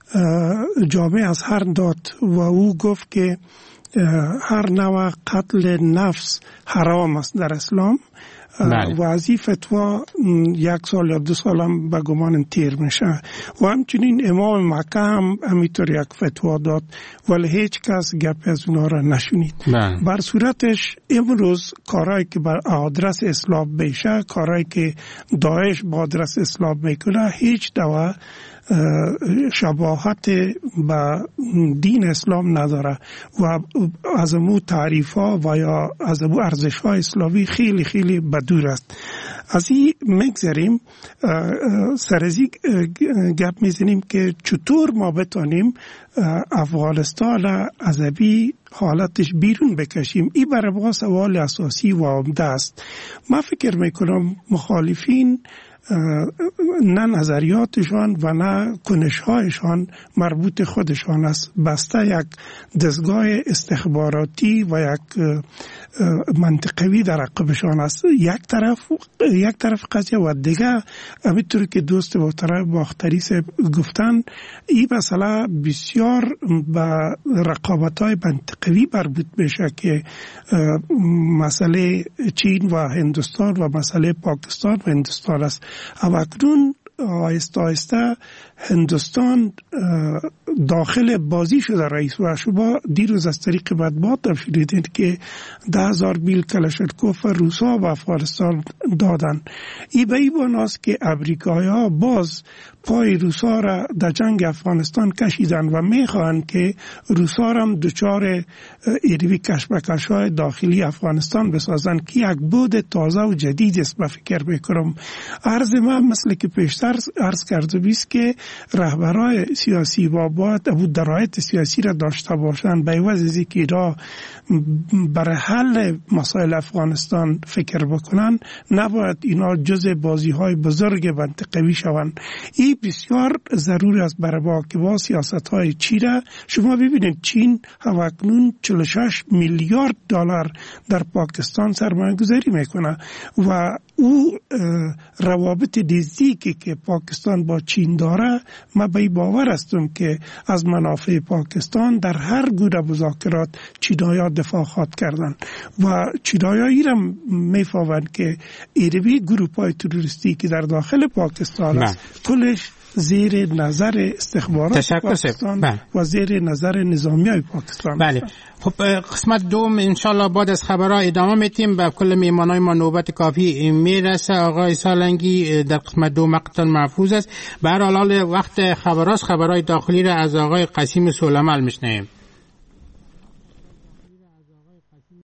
جامع از هر داد و او گفت که هر نوع قتل نفس حرام است در اسلام. بله. و از این فتوا یک سال یا دو سال هم به گمان تیر میشه. و همچنین امام مکه هم همینطور یک فتوا داد ولی هیچ کس گپ از اونا را نشونید. بله. بر صورتش امروز کارهایی که بر آدرس اسلام میشه، کارهایی که داعش با آدرس اسلام میکنه، هیچ دوا شباهت به دین اسلام نداره و از امو تعریف ها و یا از امو ارزش های اسلامی خیلی خیلی بدور است. از این مگذاریم سرزی گپ میزنیم که چطور ما بتانیم افغانستان از ابی حالتش بیرون بکشیم. این برای ما سوال اساسی و عمده است. من فکر میکنم مخالفین نه نظریاتشان و نه کنش‌هایشان مربوط خودشان است، بسته یک دستگاه استخباراتی و یک منطقوی در عقبشان است. یک طرف یک طرف قضیه و دیگه همینطور که دوست محترم باختری گفتن، این مسئله بسیار به رقابت‌های منطقوی مربوط میشه که مسئله چین و هندوستان و مسئله پاکستان و هندوستان است. اما اکنون آهسته آهسته هندوستان داخل بازی شده رئیس و شما دیروز از طریق مطبوعات هم شنیدید که ده هزار میل کلاشینکوف روسا و افغانستان دادن. این به این بناست که امریکایی‌ها باز پای روسا را در جنگ افغانستان کشیدن و میخواهند که روسا هم دچار ایروی کشمکش‌های داخلی افغانستان بسازن که یک بود تازه و جدید است. من فکر میکنم عرض من مثل که پیشتر عرض کرده بیست که رهبرای سیاسی و باید ابو درایت سیاسی را داشته باشند به عوض از اینکه را برای حل مسائل افغانستان فکر بکنن، نباید اینا جزء بازی های بزرگ منطقوی شوند. این بسیار ضروری است برای ما که با سیاست های چین را شما ببینید. چین همکنون چهل و شش میلیارد دلار در پاکستان سرمایه گذاری میکنه و او روابط نزدیکی که پاکستان با چین داره، من به این باور هستم که از منافع پاکستان در هر گونه مذاکرات چینایی‌ها دفاع خواهد کردن و چینایی‌ها ایرم میفهمند که ایروی گروه‌های تروریستی که در داخل پاکستان است کلش زیر نظر استخبارات پاکستان بله. و زیر نظر نظامیای پاکستان. بله. خب قسمت دوم انشالله بعد از خبرها ادامه میتیم. به کل میمانای ما نوبت کافی میرسه. آقای سالنگی در قسمت دو مقطع محفوظ است. به هر حال وقت خبرهاست، خبرهای داخلی را از آقای قاسم سلیمان میشنویم.